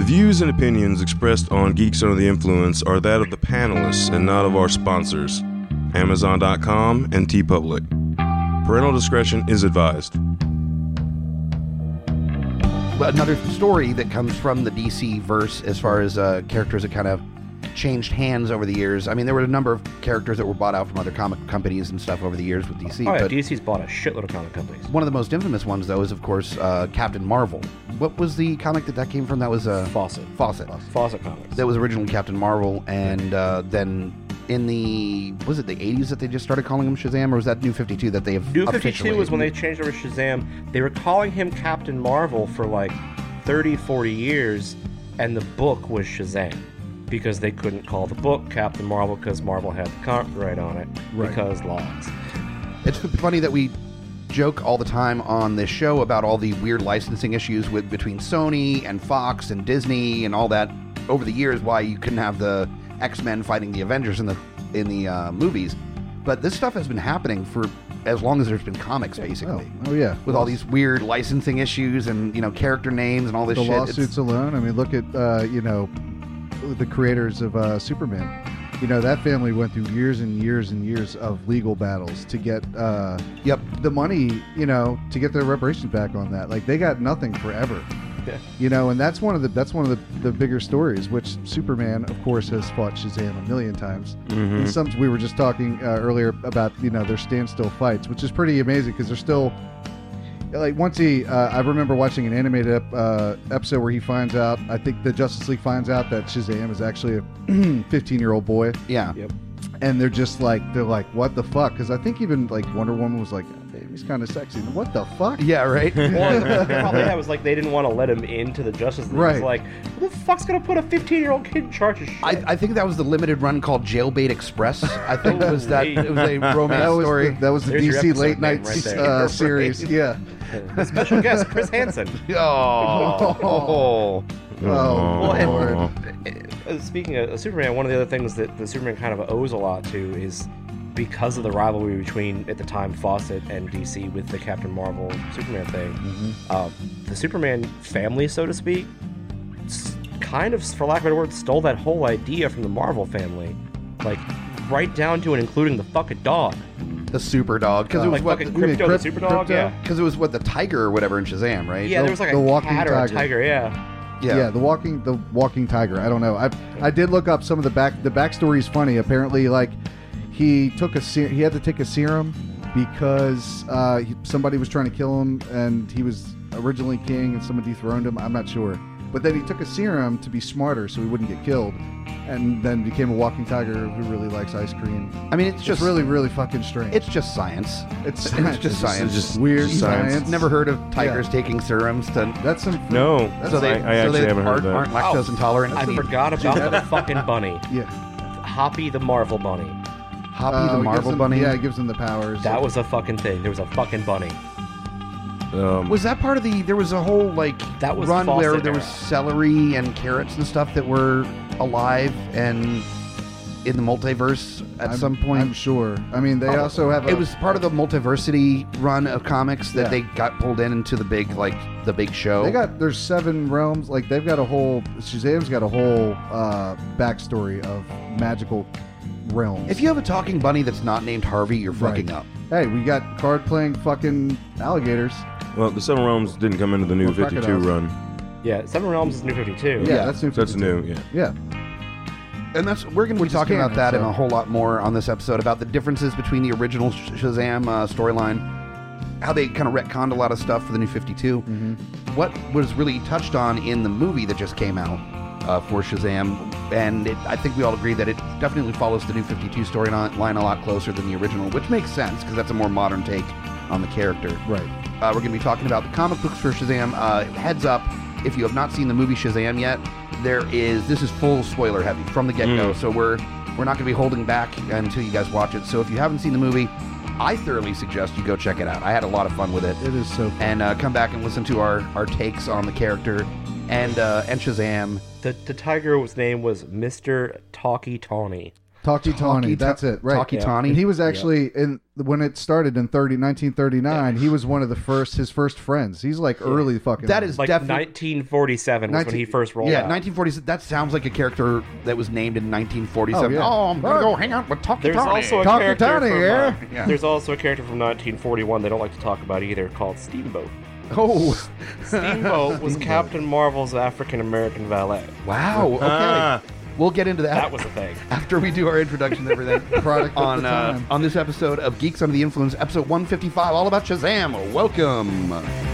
views and opinions expressed on Geeks Under the Influence are that of the panelists and not of our sponsors, Amazon.com and TeePublic. Parental discretion is advised. Another story that comes from the DC verse as far as characters that kind of changed hands over the years. I mean, there were a number of characters that were bought out from other comic companies and stuff over the years with DC. Oh, yeah, but DC's bought a shitload of comic companies. one of the most infamous ones, though, is, of course, Captain Marvel. What was the comic that came from? That was Fawcett. Fawcett Comics. That was originally Captain Marvel, and then in the, was it the 80s that they just started calling him Shazam, or was that New 52 that they have New officially... 52 was when they changed over to Shazam. They were calling him Captain Marvel for like 30, 40 years, and the book was Shazam. Because they couldn't call the book Captain Marvel because Marvel had the copyright on it. Right. Because laws. It's funny that we joke all the time on this show about all the weird licensing issues between Sony and Fox and Disney and all that over the years, why you couldn't have the X-Men fighting the Avengers in the movies. But this stuff has been happening for as long as there's been comics, basically. Oh yeah. With all these weird licensing issues and, character names and all this the shit. lawsuits alone. I mean, look at, the creators of Superman. That family went through years and years and years of legal battles to get the money, to get their reparations back on that. Like, they got nothing forever. Yeah. And that's one of the bigger stories, which Superman, of course, has fought Shazam a million times. Mm-hmm. And we were just talking earlier about, their standstill fights, which is pretty amazing because they're still... Like, once I remember watching an animated episode where he finds out, I think the Justice League finds out that Shazam is actually a 15-year-old boy. Yeah. Yep. And they're like, what the fuck? Because I think even, like, Wonder Woman was like, hey, he's kind of sexy. What the fuck? Yeah, right? Well, the problem they had was, like, they didn't want to let him into the Justice League. Right. It was like, who the fuck's going to put a 15-year-old kid in charge of shit? I think that was the limited run called Jailbait Express. I think it was that. It was a romance story. That was the There's your DC episode late name night right there. series. Yeah. Special guest, Chris Hansen. Oh. Oh, Lord. Speaking of Superman, one of the other things that the Superman kind of owes a lot to is because of the rivalry between, at the time, Fawcett and DC with the Captain Marvel Superman thing. The Superman family, so to speak, kind of, for lack of a better word, stole that whole idea from the Marvel family. Like, right down to and including the fucking dog. The super dog. Because it was like fucking Crypto the super dog? Crypto? Yeah. Because it was the tiger or whatever in Shazam, right? Yeah, there was like the a walking cat or a tiger. tiger, yeah. Yeah, the walking tiger. I don't know. I did look up some of the backstory is funny. Apparently, like, he had to take a serum because somebody was trying to kill him, and he was originally king, and someone dethroned him. I'm not sure, but then he took a serum to be smarter so he wouldn't get killed, and then became a walking tiger who really likes ice cream. I mean, it's just really, really fucking strange. It's just science. It's just science. Just weird science. Never heard of tigers taking serums to. That's some. No, So they, I actually haven't heard aren't that. lactose intolerant. I forgot about the fucking bunny. Yeah. Hoppy the Marvel bunny. Hoppy the It Marvel gives them- bunny. Yeah, it gives them the powers. That was a fucking thing. There was a fucking bunny. Was that part of the? There was a whole That was run where Fawcett there was era. celery and carrots and stuff that were alive and in the multiverse at some point. I'm sure. I mean, they also have. It was part of the multiversity run of comics that Yeah. they got pulled into the big show. There's 7 realms. Like, they've got a whole. Shazam's got a whole backstory of magical realms. If you have a talking bunny that's not named Harvey, you're fucking Right. up. Hey, we got card playing fucking alligators. Well, the Seven Realms didn't come into the New Or 52 crocodiles. run. Yeah, Seven Realms is New 52. Yeah, that's new. So that's 52. new, yeah. Yeah. And we're going to be Which is talking about canon, that so- and a whole lot more on this episode, about the differences between the original Shazam storyline, how they kind of retconned a lot of stuff for the New 52. What was really touched on in the movie that just came out for Shazam, and I think we all agree that it definitely follows the New 52 storyline a lot closer than the original, which makes sense because that's a more modern take on the character. Right. We're going to be talking about the comic books for Shazam. Heads up, if you have not seen the movie Shazam yet, this is full spoiler heavy from the get-go, so we're not going to be holding back until you guys watch it. So if you haven't seen the movie, I thoroughly suggest you go check it out. I had a lot of fun with it. It is so fun. And come back and listen to our takes on the character and Shazam. The tiger's name was Mr. Talkie Tawny. Talkie Tawny. That's it. Right. Talkie Tawny. And he was actually when it started in 1939. He was one of his first friends. He's like early fucking. That is like definitely 1947 was when he first rolled out. 1940s. That sounds like a character that was named in 1947. Oh, yeah. I'm gonna go hang out with Talkie There's Tawny. also a Talkie character Tawny, from, yeah. There's also a character from 1941 they don't like to talk about either called Steamboat. Oh, Steamboat was Captain Marvel's African American valet. wow. Okay, Ah. we'll get into that. That was a thing. After we do our introduction and everything. Product of the time. on this episode of Geeks Under the Influence, episode 155, all about Shazam. Welcome.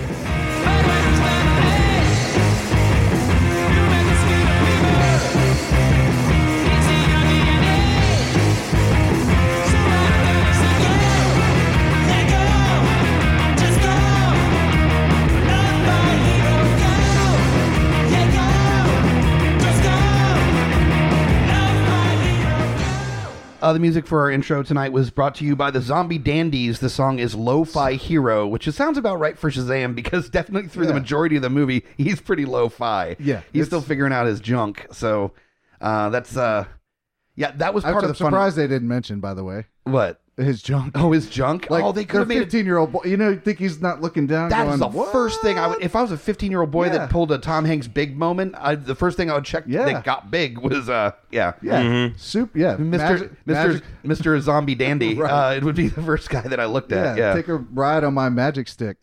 The music for our intro tonight was brought to you by the Zombie Dandies. The song is Lo-Fi Hero, which sounds about right for Shazam because definitely through the majority of the movie, he's pretty lo-fi. Yeah, He's still figuring out his junk. So that's, that was part of the I'm surprised they didn't mention, by the way, What? his junk. Oh, his junk? Like, they could have made it. 15-year-old boy. You know, you think he's not looking down. That going, is the "What?" first thing I would. If I was a 15-year-old boy Yeah. that pulled a Tom Hanks big moment, the first thing I would check Yeah. that got big was Yeah, soup. Yeah, Mr. Zombie Dandy. Right. It would be the first guy that I looked at. Yeah, Yeah. take a ride on my magic stick.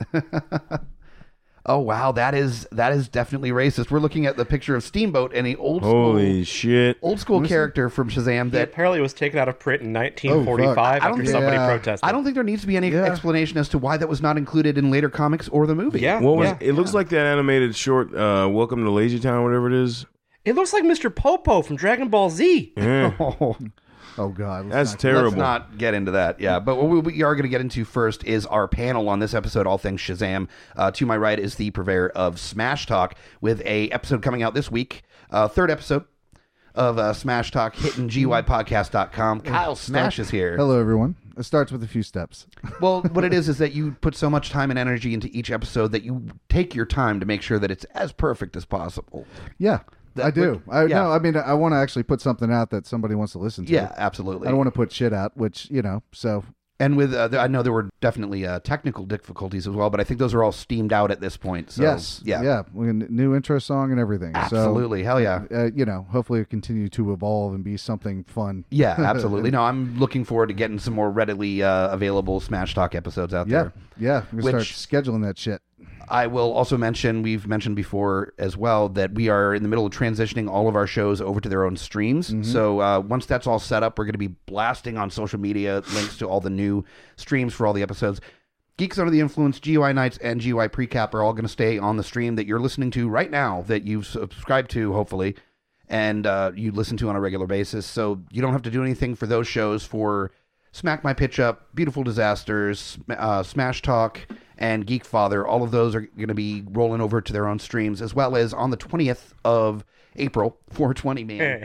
Oh wow, that is definitely racist. We're looking at the picture of Steamboat and an Holy shit. old school character from Shazam That that apparently was taken out of print in 1945 I don't after think- somebody Yeah. protested. I don't think there needs to be any Yeah. explanation as to why that was not included in later comics or the movie. Yeah. What was yeah. it? Looks like that animated short, Welcome to Lazy Town, whatever it is. It looks like Mr. Popo from Dragon Ball Z. Yeah. Oh, Oh God, let's That's not- terrible. let's not get into that. Yeah, but what we are going to get into first is our panel on this episode, All Things Shazam. To my right is the purveyor of Smash Talk with a episode coming out this week, third episode of Smash Talk, hitting gypodcast.com. Kyle Smash is here. Hello, everyone. It starts with a few steps. Well, what it is that you put so much time and energy into each episode that you take your time to make sure that it's as perfect as possible. Yeah, I do. yeah. No, I mean, I want to actually put something out that somebody wants to listen to. Yeah, absolutely. I don't want to put shit out, which, so And with, I know there were definitely technical difficulties as well, but I think those are all steamed out at this point. So, yes. Yeah. New intro song and everything. Absolutely. Hell yeah. So, hopefully it continue to evolve and be something fun. Yeah, absolutely. No, I'm looking forward to getting some more readily available Smash Talk episodes out Yeah. there. Yeah. We're going to Which- start scheduling that shit. I will also mention, we've mentioned before as well, that we are in the middle of transitioning all of our shows over to their own streams. So once that's all set up, we're going to be blasting on social media links to all the new streams for all the episodes. Geeks Under the Influence, GUI Nights, and GUI Precap are all going to stay on the stream that you're listening to right now, that you've subscribed to, hopefully, and you listen to on a regular basis. So you don't have to do anything for those shows for Smack My Pitch Up, Beautiful Disasters, Smash Talk, and Geek Father. All of those are going to be rolling over to their own streams, as well as on the 20th of April, 420 man.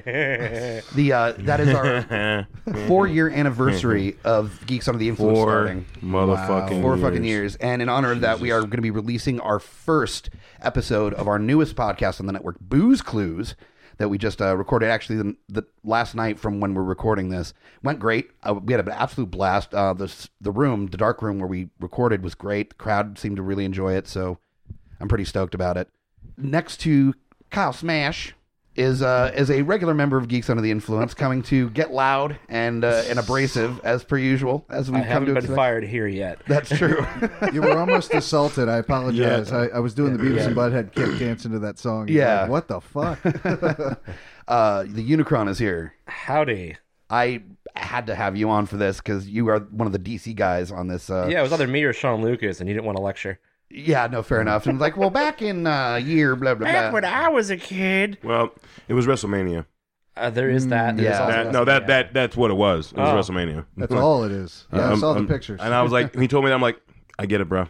That is our 4-year anniversary of Geeks Under the Influence starting. Motherfucking 4 fucking years. And in honor of that, we are going to be releasing our first episode of our newest podcast on the network, Booze Clues, that we just recorded actually the last night from when we're recording this. Went great. We had an absolute blast. The dark room where we recorded was great. The crowd seemed to really enjoy it, so I'm pretty stoked about it. Next to Kyle Smash is a regular member of Geeks Under the Influence, coming to get loud and abrasive as per usual, as we I come haven't to been expect. fired here yet. That's true. You were almost assaulted. I apologize. Yeah. I was doing the Beavis and Butthead kick dance into that song. Yeah. Like, what the fuck? The Unicron is here. Howdy. I had to have you on for this because you are one of the DC guys on this. Yeah, it was either me or Sean Lucas, and you didn't want to lecture. Yeah, no, fair enough. And like, well, back in year, blah, blah, Back blah. when I was a kid. Well, it was WrestleMania. There is that. There's yeah. also That's what it was. It was Oh. WrestleMania. That's all it is. Yeah, I saw the pictures. And I was like, he told me that, I'm like, I get it, bro.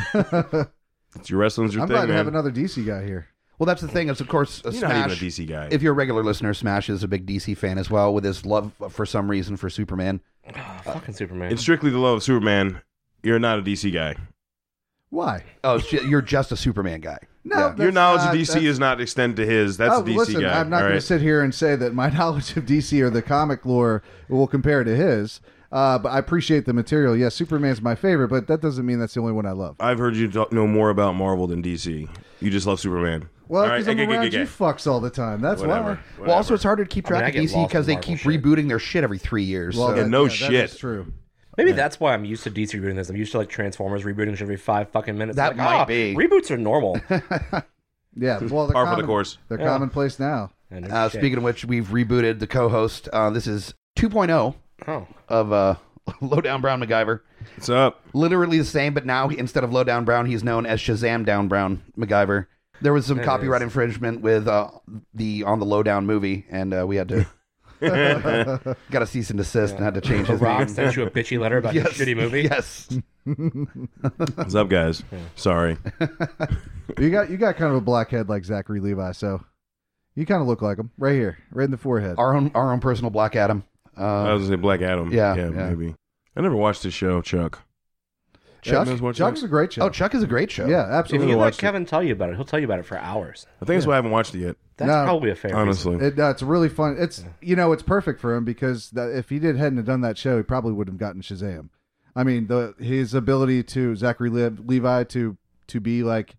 It's your wrestling's your I'm thing, glad to man. have another DC guy here. Well, that's the thing. Is of course You're Smash. not even a DC guy. If you're a regular listener, Smash is a big DC fan as well, with his love for some reason for Superman. fucking Superman. It's strictly the love of Superman. You're not a DC guy. Why? Oh, you're just a Superman guy. No, Yeah. that's Your knowledge not- of DC is not extend to his. That's Oh, the DC listen, guy. I'm not all going right? to sit here and say that my knowledge of DC or the comic lore will compare to his. But I appreciate the material. Yes, Superman's my favorite, but that doesn't mean that's the only one I love. I've heard you know more about Marvel than DC. You just love Superman. Well, All right, because I'm okay, around okay. you fucks all the time. That's Whatever. why. Well, also it's harder to keep I mean, track I of get DC lost in because they Marvel keep shit. rebooting their shit every 3 years. Well, so. Yeah, no that shit. is true. Maybe that's why I'm used to DC rebooting this. I'm used to like Transformers rebooting shit every 5 fucking minutes. That Like, might be. Reboots are normal. Yeah, well, they're Par for the course. They're Yeah. commonplace now. And no shit. Speaking of which, we've rebooted the co-host. This is 2.0 Oh. of Lowdown Brown MacGyver. What's up? Literally the same, but now instead of Lowdown Brown, he's known as Shazam Down Brown MacGyver. There was some It copyright is. infringement with the On the Lowdown movie, and we had to got a cease and desist and had to change The his Rock name. sent you a bitchy letter about your shitty movie. Yes. What's up, guys? Sorry. You got kind of a black head like Zachary Levi, so you kind of look like him right here, right in the forehead. Our own personal Black Adam. I was gonna say Black Adam. yeah. Maybe. I never watched this show, Chuck. Chuck? You guys watch Chuck's that? a great show. Oh, Chuck is a great show. Yeah, If absolutely. you let watched it. Kevin tell you about it, he'll tell you about it for hours. I think that's why I haven't watched it yet. That's No. probably a fair reason. Honestly. It's really fun. It's it's perfect for him because if he hadn't have done that show, he probably would have gotten Shazam. I mean, his ability to Zachary Levi to be like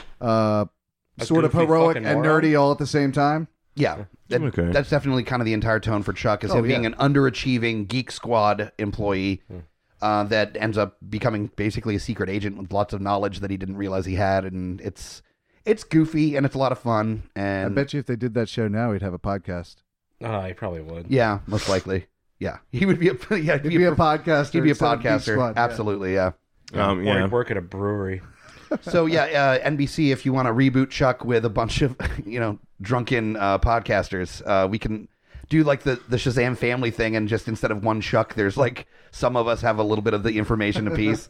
sort of goofy heroic fucking and moron. nerdy all at the same time. Yeah. Okay. That's definitely kind of the entire tone for Chuck is Oh, him being yeah. an underachieving Geek Squad employee that ends up becoming basically a secret agent with lots of knowledge that he didn't realize he had, and it's goofy and it's a lot of fun. And I bet you if they did that show now, he'd have a podcast. Oh, he probably would. yeah, most likely, yeah, he would be a He'd be a podcaster. He'd be a instead of Geek podcaster, Squad, yeah. absolutely, yeah. Or Yeah. he'd work at a brewery. So yeah, NBC, if you want to reboot Chuck with a bunch of drunken podcasters, we can do like the Shazam family thing, and just instead of one Chuck, there's like some of us have a little bit of the information apiece.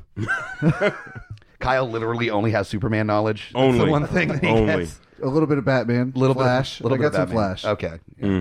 Kyle literally only has Superman knowledge. That's Only. the one thing that he Only. gets. A little bit of Batman, Little Flash. bit, little I bit got of some Batman. Flash. Okay.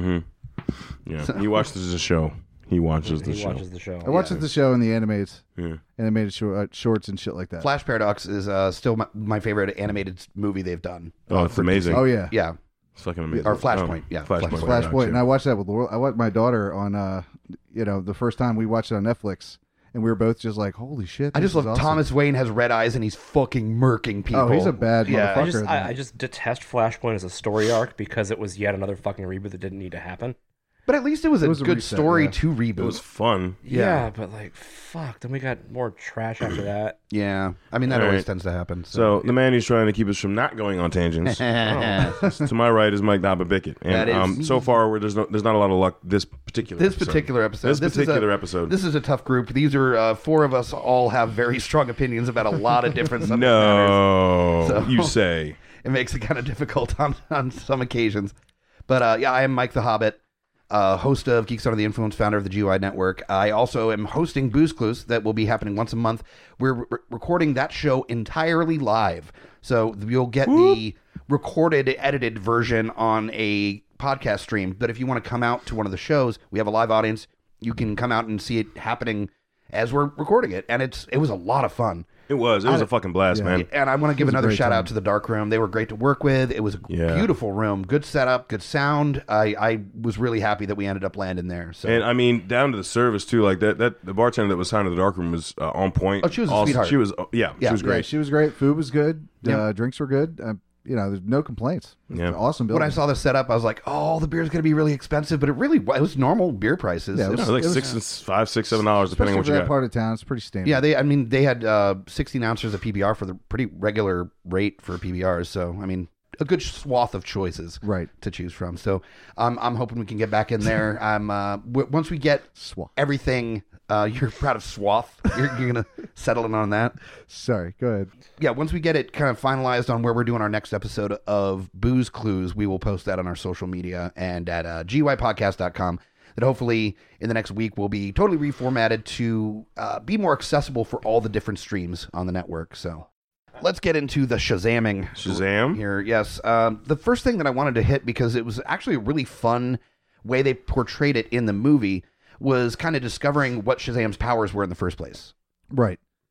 Mm-hmm. Yeah. He watches the show. He watches the He show. watches the show. I watched the show and the Yeah. animated shorts and shit like that. Flash Paradox is still my favorite animated movie they've done. Oh, it's amazing. Oh yeah, Yeah. It's fucking amazing. Or Flashpoint. Oh, Yeah, Flashpoint. Flashpoint. And Yeah. I watched that with Laura. I watched my daughter on the first time we watched it on Netflix, and we were both just like, "Holy shit!" I this just love is awesome. Thomas Wayne has red eyes and he's fucking murking people. Oh, he's a bad Yeah. motherfucker. I just detest Flashpoint as a story arc because it was yet another fucking reboot that didn't need to happen. But at least it was a was a good reset, story yeah. to reboot. It was fun. Yeah. But like, fuck. Then we got more trash after that. Yeah, I mean that All always right. tends to happen. So the man who's trying to keep us from not going on tangents. To my right is Mike Dobabicket, That and is- so far there's not a lot of luck this particular this episode. particular episode. This is particular a, episode. This is a tough group. These are four of us. All have very strong opinions about a lot of different subject matters. No, So- you say. It makes it kind of difficult on some occasions. But yeah, I am Mike the Hobbit, host of Geeks Under the Influence, founder of the GUI Network. I also am hosting Booze Clues that will be happening once a month. We're recording that show entirely live. So you'll get the recorded, edited version on a podcast stream. But if you want to come out to one of the shows, we have a live audience. You can come out and see it happening as we're recording it. And it was a lot of fun. It was a fucking blast, man. And I want to give was a another great shout time. out to the Dark Room. They were great to work with. It was a Yeah. beautiful room, good setup, good sound. I was really happy that we ended up landing there. So And I mean, down to the service too. Like that the bartender that was signed to the dark room was on point. Oh, she was a Also, sweetheart. She was, she was Yeah, great. she was great. Food was good. Yep. Drinks were good. There's no complaints. It's Yeah. an awesome building. when I saw the setup, I was like, "Oh, the beer's going to be really expensive," but it was normal beer prices. Yeah, It it was- No, like was- $5, $6, $7, depending Especially on what for you that got. part of town, it's pretty standard. yeah, they had 16 ounces of PBR for the pretty regular rate for PBRs. So I mean, a good swath of choices Right. to choose from. So I'm hoping we can get back in there. Once we get Swath. everything. You're proud of swath. You're gonna settle in on that. Sorry, go ahead. Yeah, once we get it kind of finalized on where we're doing our next episode of Booze Clues, we will post that on our social media and at gypodcast.com. That hopefully in the next week will be totally reformatted to be more accessible for all the different streams on the network. So let's get into the Shazamming Shazam? here. Yes. The first thing that I wanted to hit, because it was actually a really fun way they portrayed it in the movie, was kind of discovering what Shazam's powers were in the first place. Right.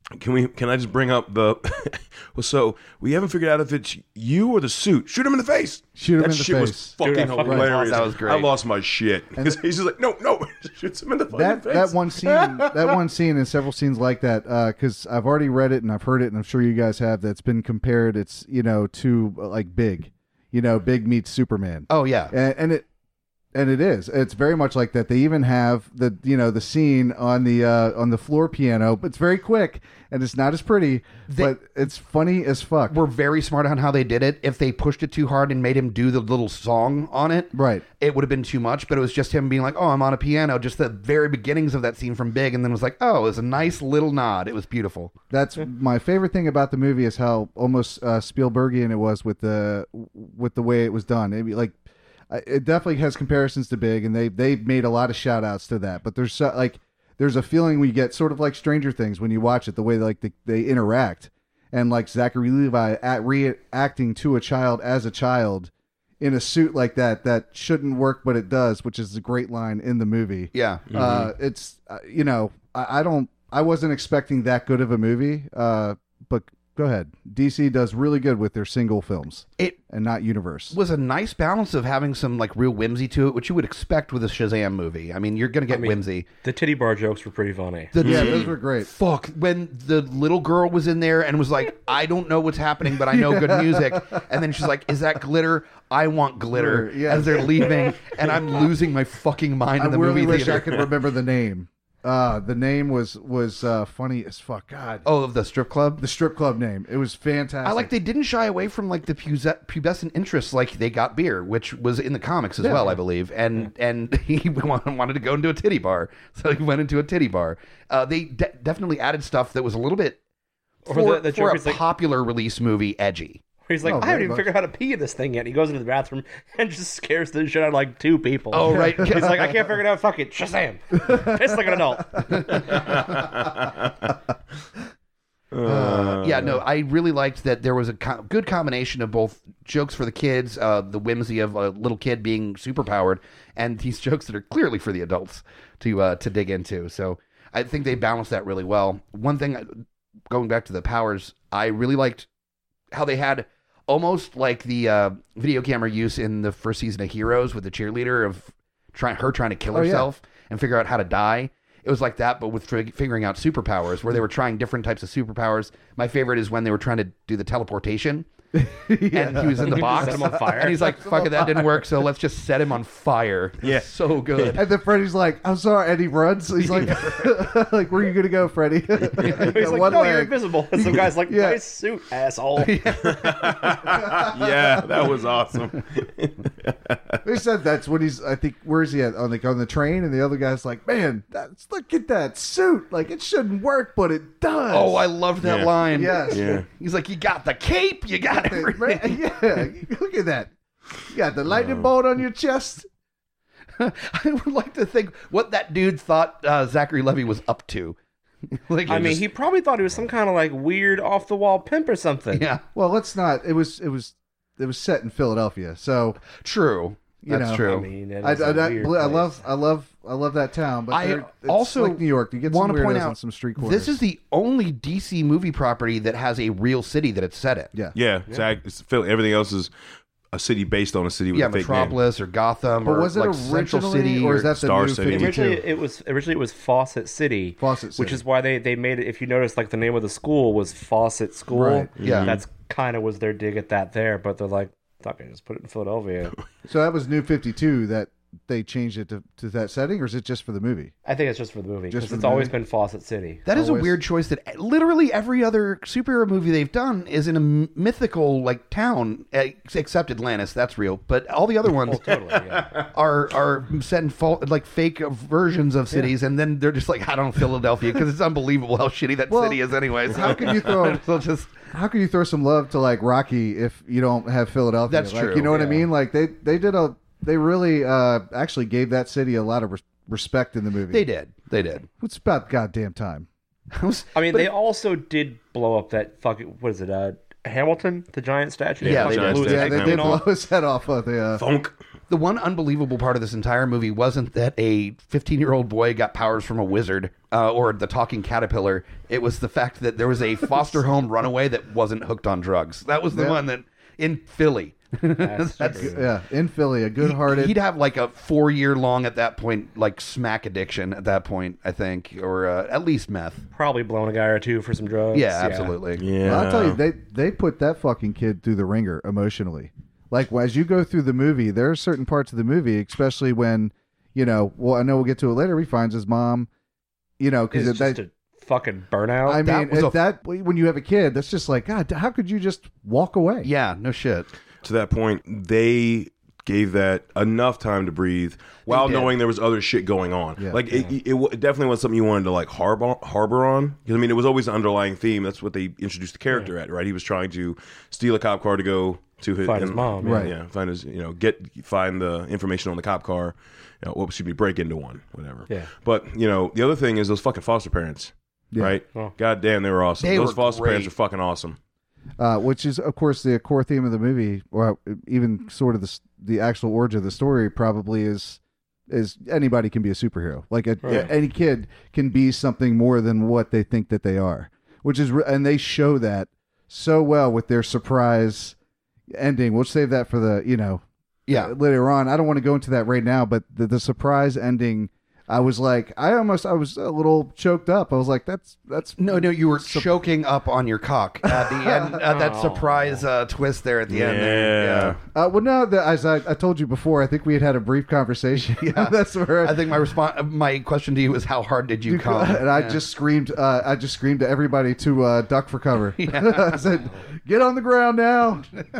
Can I just bring up the? Well, so we haven't figured out if it's you or the suit. Shoot him in the face. Shoot him that in the shit was face. fucking Dude, I fucking hilarious. That was great. I lost my shit. He's just like, no, shoots him in the fucking face. That one scene and several scenes like that, because I've already read it and I've heard it, and I'm sure you guys have. That's been compared. It's to like Big, Big meets Superman. Oh yeah. And it is. It's very much like that. They even have the scene on the floor piano, but it's very quick and it's not as pretty, but it's funny as fuck. We're very smart on how they did it. If they pushed it too hard and made him do the little song on it, Right. it would have been too much. But it was just him being like, "Oh, I'm on a piano." Just the very beginnings of that scene from Big, and then was like, "Oh, it was a nice little nod." It was beautiful. That's my favorite thing about the movie is how almost Spielbergian it was with the way it was done. It definitely has comparisons to Big, and they made a lot of shout outs to that. But there's a feeling we get sort of like Stranger Things when you watch it, the way they interact, and like Zachary Levi reacting to a child as a child in a suit like that shouldn't work, but it does, which is a great line in the movie. Yeah. It's I wasn't expecting that good of a movie, but go ahead. DC does really good with their single films. And not Universe. Was a nice balance of having some like real whimsy to it, which you would expect with a Shazam movie. I mean, you're going to get whimsy. The titty bar jokes were pretty funny. Yeah, those were great. Fuck, when the little girl was in there and was like, "I don't know what's happening, but I know good music," and then she's like, "Is that glitter? I want glitter." Yeah. As they're leaving, and I'm losing my fucking mind in the really movie wish theater. I could remember the name. The name was funny as fuck. God. Oh, of the strip club? The strip club name. It was fantastic. I like they didn't shy away from like the pubescent interests, like they got beer, which was in the comics as well, I believe. And he wanted to go into a titty bar, so he went into a titty bar. They definitely added stuff that was a little bit for a popular release movie edgy. He's like, I haven't even figured out how to pee in this thing yet. And he goes into the bathroom and just scares the shit out of like 2 people. Oh, right. He's like, I can't figure it out. Fuck it. Shazam. Piss like an adult. Yeah, no, I really liked that there was a good combination of both jokes for the kids, the whimsy of a little kid being superpowered, and these jokes that are clearly for the adults to dig into. So I think they balanced that really well. One thing, going back to the powers, I really liked how they had almost like the video camera use in the first season of Heroes with the cheerleader of trying to kill herself and figure out how to die. It was like that, but with figuring out superpowers, where they were trying different types of superpowers. My favorite is when they were trying to do the teleportation, and he was in the box, Set him on fire. and he's like, "Fuck it, that didn't work, so let's just set him on fire." Yeah. So good. And then Freddy's like, "I'm sorry," and he runs. He's like, "Like, where are you gonna go, Freddy?" He's like, no, you're invisible. And some guy's like, Yeah. nice suit, asshole. Yeah, that was awesome. They said that's what he's. I think where is he at on the train? And the other guy's like, "Man, look at that suit. Like it shouldn't work, but it does." Oh, I loved that Yeah. line. Yes. Yeah. He's like, "You got the cape, you got everything." Yeah, look at that. You got the lightning bolt on your chest. I would like to think what that dude thought Zachary Levi was up to. Like, I mean, he probably thought he was some kind of like weird off the wall pimp or something. yeah, Well, let's not. It was set in Philadelphia, so true. You That's know, true. I mean, it is a weird I place. love that town. But I it's also like New York. You get some want to point weirdos out on some street corners. this is the only DC movie property that has a real city that it's set in. yeah. Yeah, it's Philly. Everything else is a city based on a city with Yeah, a fake Metropolis or Gotham But or was it like originally, Central City or is that the Star new City? 52? Originally it was Fawcett City. Fawcett Which City. is why they made it. If you notice, like the name of the school was Fawcett School. Right. Yeah. That's kind of was their dig at that there. But they're like, fuck it, just put it in Philadelphia. So that was New 52 that they changed it to that setting, or is it just for the movie? I think it's just for the movie. Just Because for it's the always movie? been Fawcett City. That is a Always. weird choice that literally every other superhero movie they've done is in a mythical like town, except Atlantis. That's real. But all the other ones Totally, yeah. are set in like fake versions of cities, and then they're just like, I don't know, Philadelphia, because it's unbelievable how shitty that Well, city is anyways. how can you throw- so just How can you throw some love to like Rocky if you don't have Philadelphia? That's like, true, You know what I yeah. mean? Like they really actually gave that city a lot of respect in the movie. they did. It's about goddamn time. I mean, they also did blow up that fucking, what is it, Hamilton, the giant statue? Yeah, Fucking they did. blew his Yeah, head they clean did blow off. his head off of the. Funk. The one unbelievable part of this entire movie wasn't that a 15-year-old boy got powers from a wizard or the talking caterpillar. It was the fact that there was a foster home runaway that wasn't hooked on drugs. That was the one that in Philly. That's true. Yeah, in Philly, a good-hearted. He'd have like a 4-year-long at that point, like smack addiction at that point, I think, or at least meth. Probably blown a guy or two for some drugs. Yeah, absolutely. Yeah. Well, I'll tell you, they put that fucking kid through the ringer emotionally. Like, as you go through the movie, there are certain parts of the movie, especially when, I know we'll get to it later, he finds his mom, because It's just a fucking burnout. I that mean, was when you have a kid, that's just like, God, how could you just walk away? Yeah, no shit. To that point, they gave that enough time to breathe while did. knowing there was other shit going on. Yeah. Like it definitely was something you wanted to like harbor on. Because I mean, it was always the underlying theme. That's what they introduced the character at, right? He was trying to steal a cop car to go to Find his mom, right. Yeah, find his, find the information on the cop car. Break into one, whatever. Yeah. But the other thing is those fucking foster parents, right? Oh. God damn, they were awesome. They Those were foster parents great. are fucking awesome. Which is, of course, the core theme of the movie, or even sort of the actual origin of the story. Probably is anybody can be a superhero. Like any kid can be something more than what they think that they are. Which is, and they show that so well with their surprise ending. We'll save that for the later on. I don't want to go into that right now, but the surprise ending. I was like, I was a little choked up. I was like, that's No, you were choking up on your cock at the end. That surprise twist there at the end. There. Yeah. well, no, as I told you before, I think we had a brief conversation. Yeah. That's where I think my question to you was, how hard did you come? and I just screamed. I just screamed to everybody to duck for cover. I said, "Get on the ground now."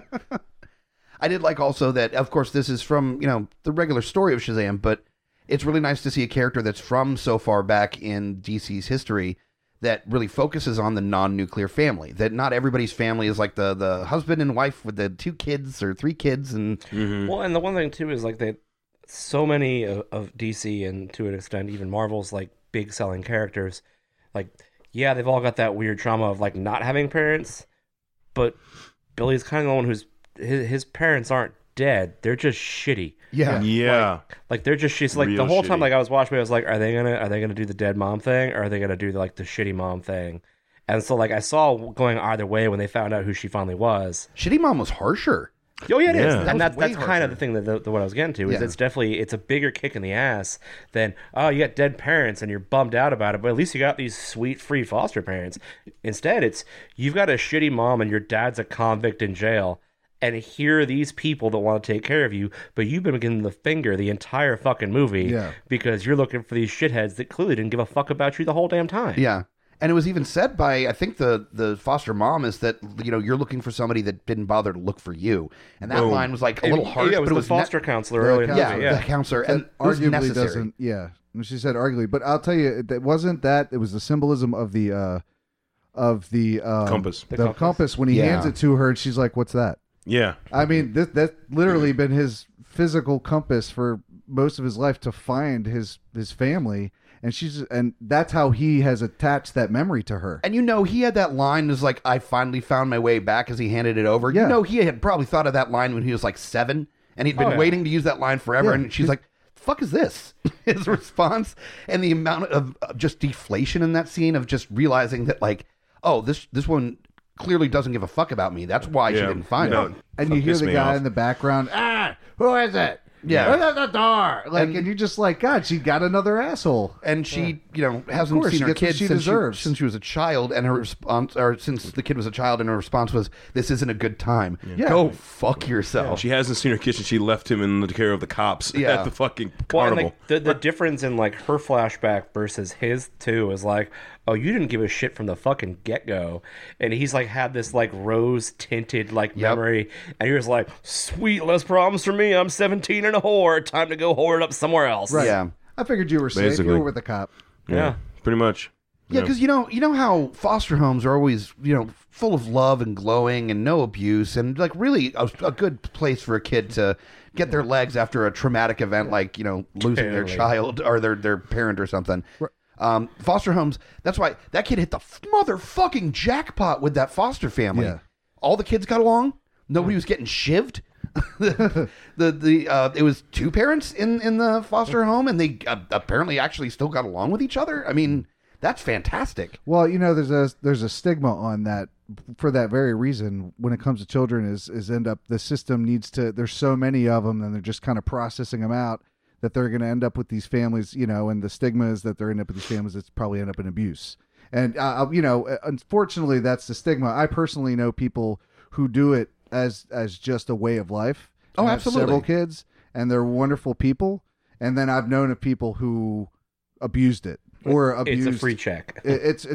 I did like also that, of course, this is from the regular story of Shazam, but it's really nice to see a character that's from so far back in DC's history that really focuses on the non-nuclear family. That not everybody's family is like the husband and wife with the 2 kids or 3 kids. And Well, and the one thing too is like so many of DC and to an extent even Marvel's like big selling characters, like they've all got that weird trauma of like not having parents, but Billy's kind of the one who's his parents aren't dead; they're just shitty. Yeah. Like they're just she's like Real the whole time shitty. like I was watching it, I was like, are they gonna do the dead mom thing, or are they gonna do like the shitty mom thing? And so like I saw going either way when they found out who she finally was. Shitty Mom was harsher. Oh yeah, it is, Yeah. and That was that's way kind of harsher. the thing that what I was getting to is Yeah. it's a bigger kick in the ass than you got dead parents and you're bummed out about it, but at least you got these sweet free foster parents. Instead, it's you've got a shitty mom and your dad's a convict in jail. And here are these people that want to take care of you, but you've been giving them the finger the entire fucking movie because you're looking for these shitheads that clearly didn't give a fuck about you the whole damn time. Yeah. And it was even said by, I think, the foster mom is that, you're looking for somebody that didn't bother to look for you. And that line was like a little harsh, Yeah, it was but it the was foster counselor early in the yeah, movie. the counselor. And it was arguably necessary. doesn't. Yeah, she said arguably, but I'll tell you, it wasn't that. It was the symbolism of the Compass. The compass when he Yeah. hands it to her, and she's like, "What's that?" Yeah. I mean, that's literally been his physical compass for most of his life to find his family, and that's how he has attached that memory to her. And he had that line was like, I finally found my way back as he handed it over. Yeah. He had probably thought of that line when he was like 7, and he'd been yeah. waiting to use that line forever. Yeah. And she's like, fuck is this? His response. And the amount of just deflation in that scene of just realizing that like, oh, this one clearly doesn't give a fuck about me. That's why she Yeah. didn't find No. him. And you Fuck hear pissed the me guy off. in the background, who is it? Yeah. Who's at the door? Like, and you're just like, God, she got another asshole. And she, hasn't course, seen she her gets what kid she since deserves. since she was a child, and her response, or since the kid was a child, and her response was, "This isn't a good time. Yeah. Go fuck yourself." She hasn't seen her kitchen. She left him in the care of the cops Yeah. at the fucking Well, and, carnival. like, the difference in like her flashback versus his too is like, oh, you didn't give a shit from the fucking get go, and he's like had this like rose tinted like memory, and you're just like, sweet, less problems for me. I'm 17 and a whore. Time to go whore it up somewhere else. Right. Yeah. I figured you were safe. Basically. You were with the cop. Yeah. Pretty much. Yeah, because you know how foster homes are always full of love and glowing and no abuse and like really a good place for a kid to get their legs after a traumatic event like losing their Totally. child or their parent or something. Foster homes. That's why that kid hit the motherfucking jackpot with that foster family. Yeah. All the kids got along. Nobody was getting shivved. It was two parents in the foster home, and they apparently actually still got along with each other. I mean, that's fantastic. Well, there's a stigma on that for that very reason. When it comes to children, is the system needs to. There's so many of them, and they're just kind of processing them out that they're going to end up with these families. And the stigma is that they're end up with these families that's probably end up in abuse. And unfortunately, that's the stigma. I personally know people who do it as just a way of life. Oh, and have absolutely. several kids, and they're wonderful people. And then I've known of people who abused it. Or abused. It's a free check. It's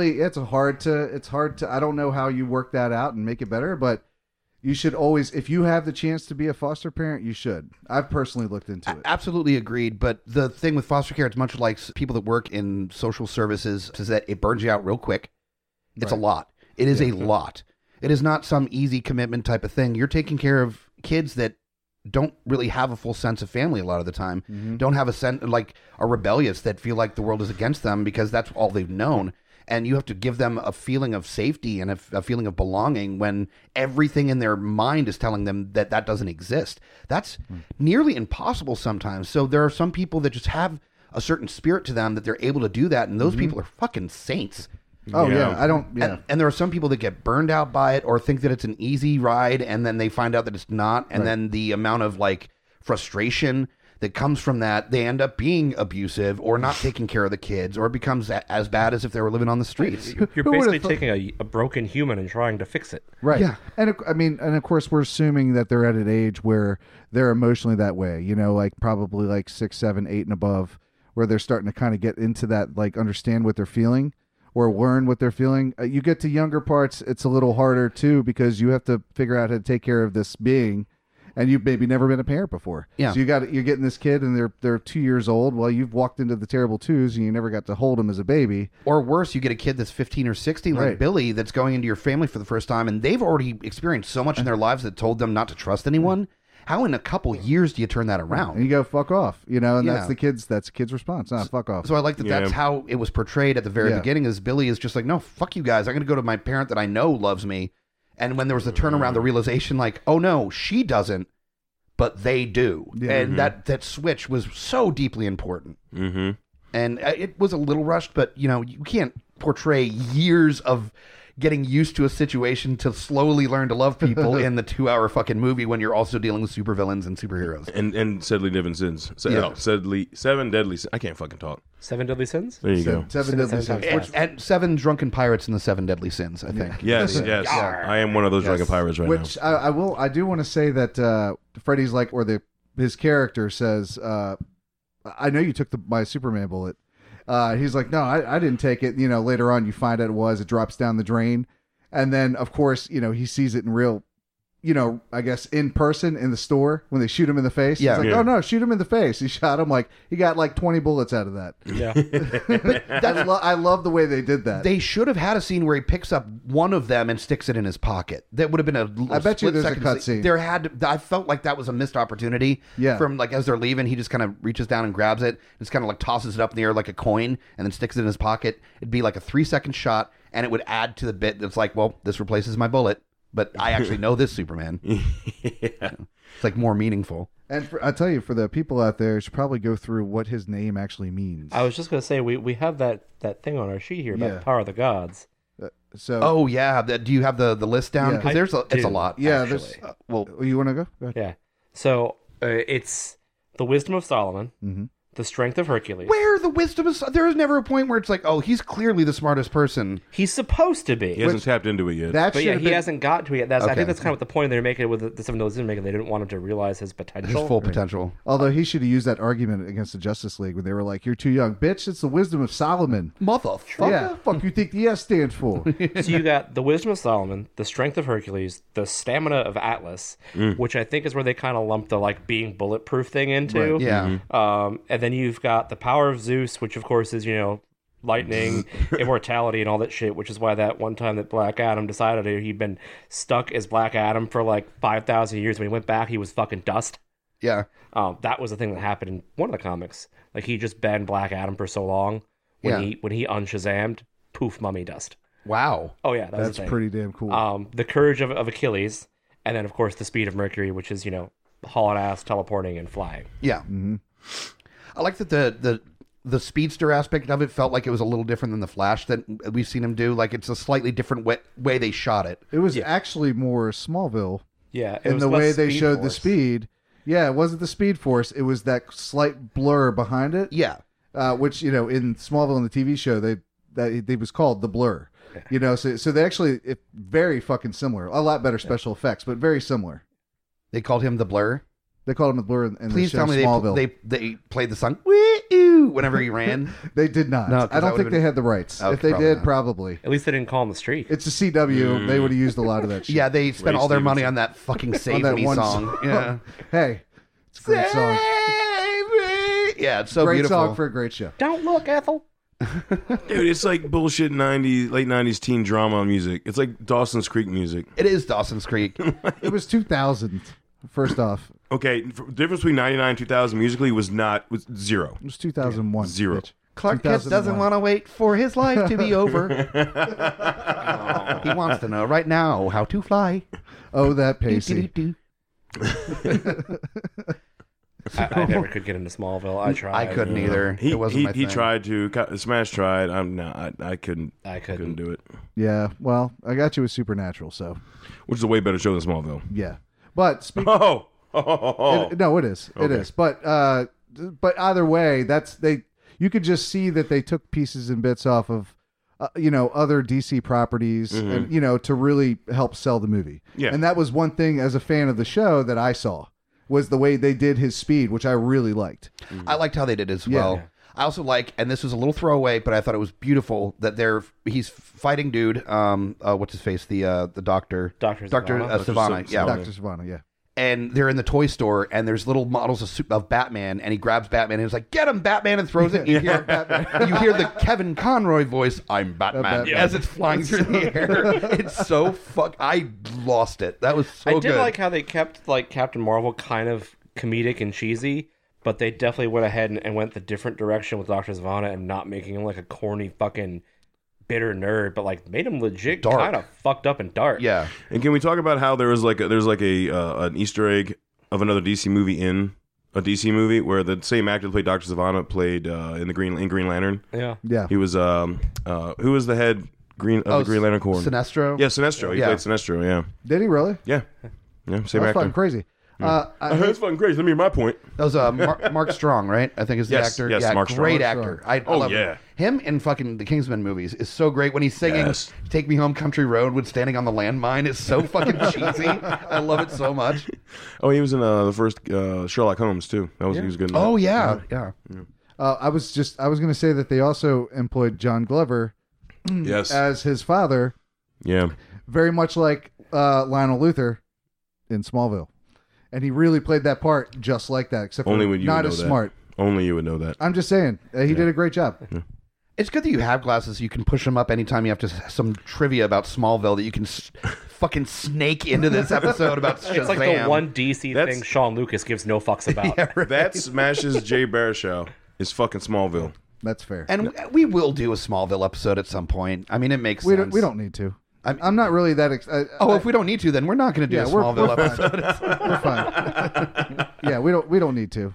hard to. I don't know how you work that out and make it better, but you should always, if you have the chance to be a foster parent, you should. I've personally looked into it. Absolutely agreed. But the thing with foster care, it's much like people that work in social services, is that it burns you out real quick. It's a lot. It is a lot. It is not some easy commitment type of thing. You're taking care of kids that don't really have a full sense of family a lot of the time. Don't have a sense, like, are rebellious, that feel like the world is against them because that's all they've known. And you have to give them a feeling of safety and a feeling of belonging when everything in their mind is telling them that doesn't exist. That's nearly impossible sometimes. So there are some people that just have a certain spirit to them that they're able to do that. And those people are fucking saints. Oh, yeah. And there are some people that get burned out by it or think that it's an easy ride, and then they find out that it's not. And then the amount of, like, frustration that comes from that, they end up being abusive or not taking care of the kids, or it becomes as bad as if they were living on the streets. You're basically taking a broken human and trying to fix it. Right. Yeah. And of course, we're assuming that they're at an age where they're emotionally that way, like probably like 6, 7, 8 and above, where they're starting to kind of get into that, like, understand what they're feeling or learn what they're feeling. You get to younger parts, it's a little harder too, because you have to figure out how to take care of this being. And you've maybe never been a parent before. Yeah. So you're getting this kid and they're 2 years old. Well, you've walked into the terrible twos and you never got to hold him as a baby. Or worse, you get a kid that's 15 or 16, like Billy, that's going into your family for the first time, and they've already experienced so much in their lives that told them not to trust anyone. How in a couple years do you turn that around? And you go, fuck off, and that's the kid's response. Fuck off. So I like that that's how it was portrayed at the very beginning, is Billy is just like, no, fuck you guys. I'm going to go to my parent that I know loves me. And when there was the turnaround, the realization, like, oh no, she doesn't, but they do. Yeah. And that switch was so deeply important. Mm-hmm. And it was a little rushed, but, you can't portray years of getting used to a situation to slowly learn to love people in the 2-hour fucking movie when you're also dealing with supervillains and superheroes. And Deadly Seven Sins. Seven Deadly Sins. I can't fucking talk. 7 Deadly Sins? There you go. Seven Deadly Sins. Yeah. And 7 drunken pirates in the 7 Deadly Sins, I think. Yes. I am one of those drunken pirates right Which now. I do want to say that Freddy's like, or his character says, I know you took my Superman bullet. He's like, no, I didn't take it. Later on you find out it drops down the drain. And then, of course, he sees it in real, I guess in person in the store when they shoot him in the face. Yeah. He's like, oh no, shoot him in the face. He shot him he got like 20 bullets out of that. Yeah. I love the way they did that. They should have had a scene where he picks up one of them and sticks it in his pocket. That would have been a I bet you there's a cut scene. I felt like that was a missed opportunity. Yeah. From, like, as they're leaving, he just kind of reaches down and grabs it. Just kind of like tosses it up in the air like a coin and then sticks it in his pocket. It'd be like a 3-second shot, and it would add to the bit that's like, well, this replaces my bullet, but I actually know this Superman. It's like more meaningful. And I tell you, for the people out there, you should probably go through what his name actually means. I was just going to say, we have that thing on our sheet here about the power of the gods. Oh yeah, do you have the list down? Yeah. Because it's a lot. Yeah, actually. there's. Well, you want to go? Go ahead. Yeah. So it's the wisdom of Solomon, Mm-hmm. the strength of Hercules. Where the wisdom is, there is never a point where it's like, oh, he's clearly the smartest person. He's supposed to be. He hasn't tapped into it yet. That But should yeah, have he been. hasn't gotten to it yet. I Okay. think that's kind of what the point they're making with the 7 Deadly Sins making. They didn't want him to realize his potential. His full potential. Although he should have used that argument against the Justice League when they were like, "You're too young, bitch. It's the wisdom of Solomon." Motherfucker. Yeah, fuck you think the S stands for? So you got the wisdom of Solomon, the strength of Hercules, the stamina of Atlas, which I think is where they kind of lumped the like being bulletproof thing into. Right, Yeah. And then you've got the power of Zeus, which of course is, lightning, immortality, and all that shit, which is why that one time that Black Adam decided he'd been stuck as Black Adam for like 5,000 years. When he went back, he was fucking dust. Yeah. That was the thing that happened in one of the comics. Like, he just been Black Adam for so long. When he unshazammed, poof, mummy dust. Wow. Oh, yeah, that's the That's thing. pretty damn cool. The courage of Achilles, and then of course the speed of Mercury, which is hauling ass, teleporting, and flying. Yeah. I like that the speedster aspect of it felt like it was a little different than the Flash that we've seen him do. Like it's a slightly different way they shot it. It was actually more Smallville. Yeah, it in was the less way they Speed showed the Force. speed. Yeah, it wasn't the Speed Force. It was that slight blur behind it. Yeah. Which in Smallville in the TV show they was called the blur. So they actually very fucking similar. A lot better special effects, but very similar. They called him the Blur. They called him the blur in Please the show tell me Smallville. they played the song "Wee-oo" whenever he ran. They did not. No, 'cause I that don't would've think they been- had the rights. Okay, If they probably did, not. probably. At least they didn't call him the Streak. It's a CW. They would have used a lot of that shit. Yeah, they spent all their money Stevenson. on that fucking "Save that Me" one song. Yeah, Hey, it's a great song. Save me. Yeah, it's so Great beautiful. song for a great show. Don't look, Ethel. Dude, it's like bullshit late 90s teen drama music. It's like Dawson's Creek music. It is Dawson's Creek. It was 2000. First off, Okay, the difference between 99 and 2000 musically was zero. it was 2001. Zero. bitch. Clark Kent 2001. doesn't want to wait for his life to be over. He wants to know right now how to fly. Oh, that Pacey. Do-do-do-do. I never could get into Smallville. I tried. I couldn't either. He it wasn't my he thing. tried to. Smash tried. I couldn't. I couldn't. do it. Yeah, well, I got you with Supernatural, so Which is a way better show than Smallville. yeah. But speaking, Oh, no, it is. It Okay. is. But either way, you could just see that they took pieces and bits off of other DC properties and to really help sell the movie. Yeah. And that was one thing as a fan of the show that I saw was the way they did his speed, which I really liked. I liked how they did as Yeah. well. I also like, and this was a little throwaway, but I thought it was beautiful that he's fighting dude. What's his face? The doctor. Dr. Dr. Zavanna. Savannah. Yeah. Dr. Savannah, yeah. And they're in the toy store, and there's little models of Batman, and he grabs Batman, and he's like, "Get him, Batman!" and throws it. And you hear you hear the Kevin Conroy voice, "I'm Batman," Batman. as it's flying through the air. It's so I lost it. That was so I good. did like how they kept Captain Marvel kind of comedic and cheesy, but they definitely went ahead and went the different direction with Dr. Zavanna and not making him like a corny fucking bitter nerd, but made him legit Dark. kind of fucked up and dark. Yeah. And can we talk about how there's an Easter egg of another DC movie in a DC movie where the same actor that played Dr. Savannah played in Green Lantern. Yeah. Yeah. He was who was the head of the Green Lantern Corps? Sinestro. Yeah, Sinestro. He Yeah. played Sinestro. Yeah, Did he really? yeah, same That's actor. fucking crazy. That's fucking crazy. Let me hear my point. That was Mark Strong, right? I think is the Yes, actor. yes, yeah, Mark Strong. great Mark actor. Strong. I love yeah. him in fucking the Kingsman movies is so great when he's singing Yes. "Take Me Home, Country Road" when standing on the landmine. It's so fucking cheesy. I love it so much. Oh, he was in the first Sherlock Holmes too. He was good. In that. Oh yeah, yeah. I was going to say that they also employed John Glover yes, as his father, yeah. very much like Lionel Luthor in Smallville. And he really played that part just like that, except Only for when you not would as know that. smart. Only you would know that. I'm just saying, he did a great job. It's good that you have glasses. You can push them up anytime you have some trivia about Smallville that you can fucking snake into this episode about Shazam. It's like the one DC That's- thing Sean Lucas gives no fucks about. That smashes Jay Baruchel is fucking Smallville. That's fair. And we will do a Smallville episode at some point. I mean, it makes we sense. don't need to. I'm not really that. If we don't need to, then we're not going to do a Smallville episode. We're fine. Yeah, we don't need to.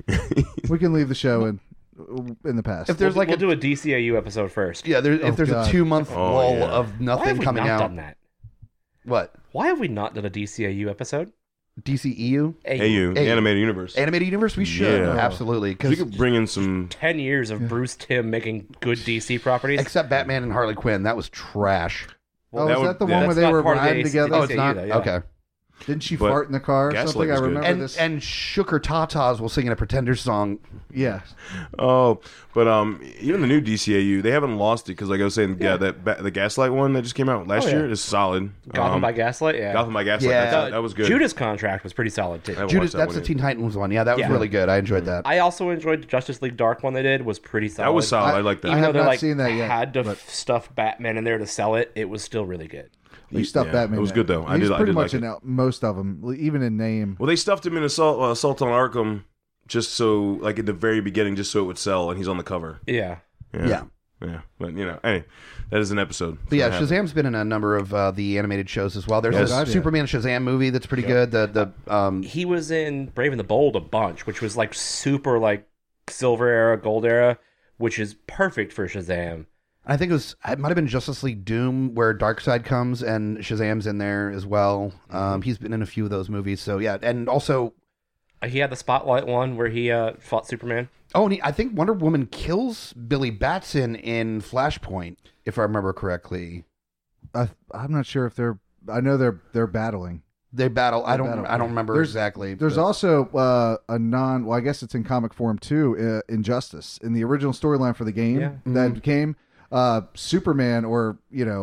We can leave the show in the past. If there's We'll like do a DCAU episode first. if there's God. a 2-month Oh, lull yeah. of Why nothing have we coming not out, done that? what Why have we not done a DCAU episode? DCEU AU, the animated universe. animated universe? We should Yeah. absolutely We because could bring in some. 10 years of Bruce Timm making good DC properties. except Batman and Harley Quinn, that was trash. oh, that is would- that the yeah, one where that's they not were part of the riding AC together? Oh, it's not though, yeah. okay. Didn't she But fart in the car or Gaslight something? I was good. remember And this. and Shooker Tatas will sing in a Pretender song. Yeah. Oh, but even the new DCAU, they haven't lost it because, like I was saying, the Gaslight one that just came out last Oh, yeah. year is solid. Gotham by Gaslight, yeah. Gotham by Gaslight. Yeah. That was good. Judas Contract was pretty solid too. I haven't Judas, watched that that's one the yet. Teen Titans one. Yeah, that was Yeah. really good. I enjoyed that. I also enjoyed the Justice League Dark one they did. Was pretty solid. That was solid. I like that. I Even have though they not seen that yet, had to but- stuff Batman in there to sell it, it was still really good. They stuffed Yeah, Batman. it was in good, though. I He's did pretty like much it. in most of them, even in name. Well, they stuffed him in Assault on Arkham just so, like, at the very beginning, just so it would sell, and he's on the cover. Yeah. Yeah. Yeah, but anyway, that is an episode. But yeah, Shazam's been in a number of the animated shows as well. There's Yes. a Superman Shazam movie that's pretty good. He was in Brave and the Bold a bunch, which was like super like silver era, gold era, which is perfect for Shazam. I think it might have been Justice League Doom where Darkseid comes and Shazam's in there as well. He's been in a few of those movies. So yeah, and also He had the Spotlight one where he fought Superman. Oh, and I think Wonder Woman kills Billy Batson in Flashpoint, if I remember correctly. I'm not sure if they're. I know they're battling. They battle. I don't remember exactly. There's also a non. Well, I guess it's in comic form too. Injustice in the original storyline for the game that became Superman or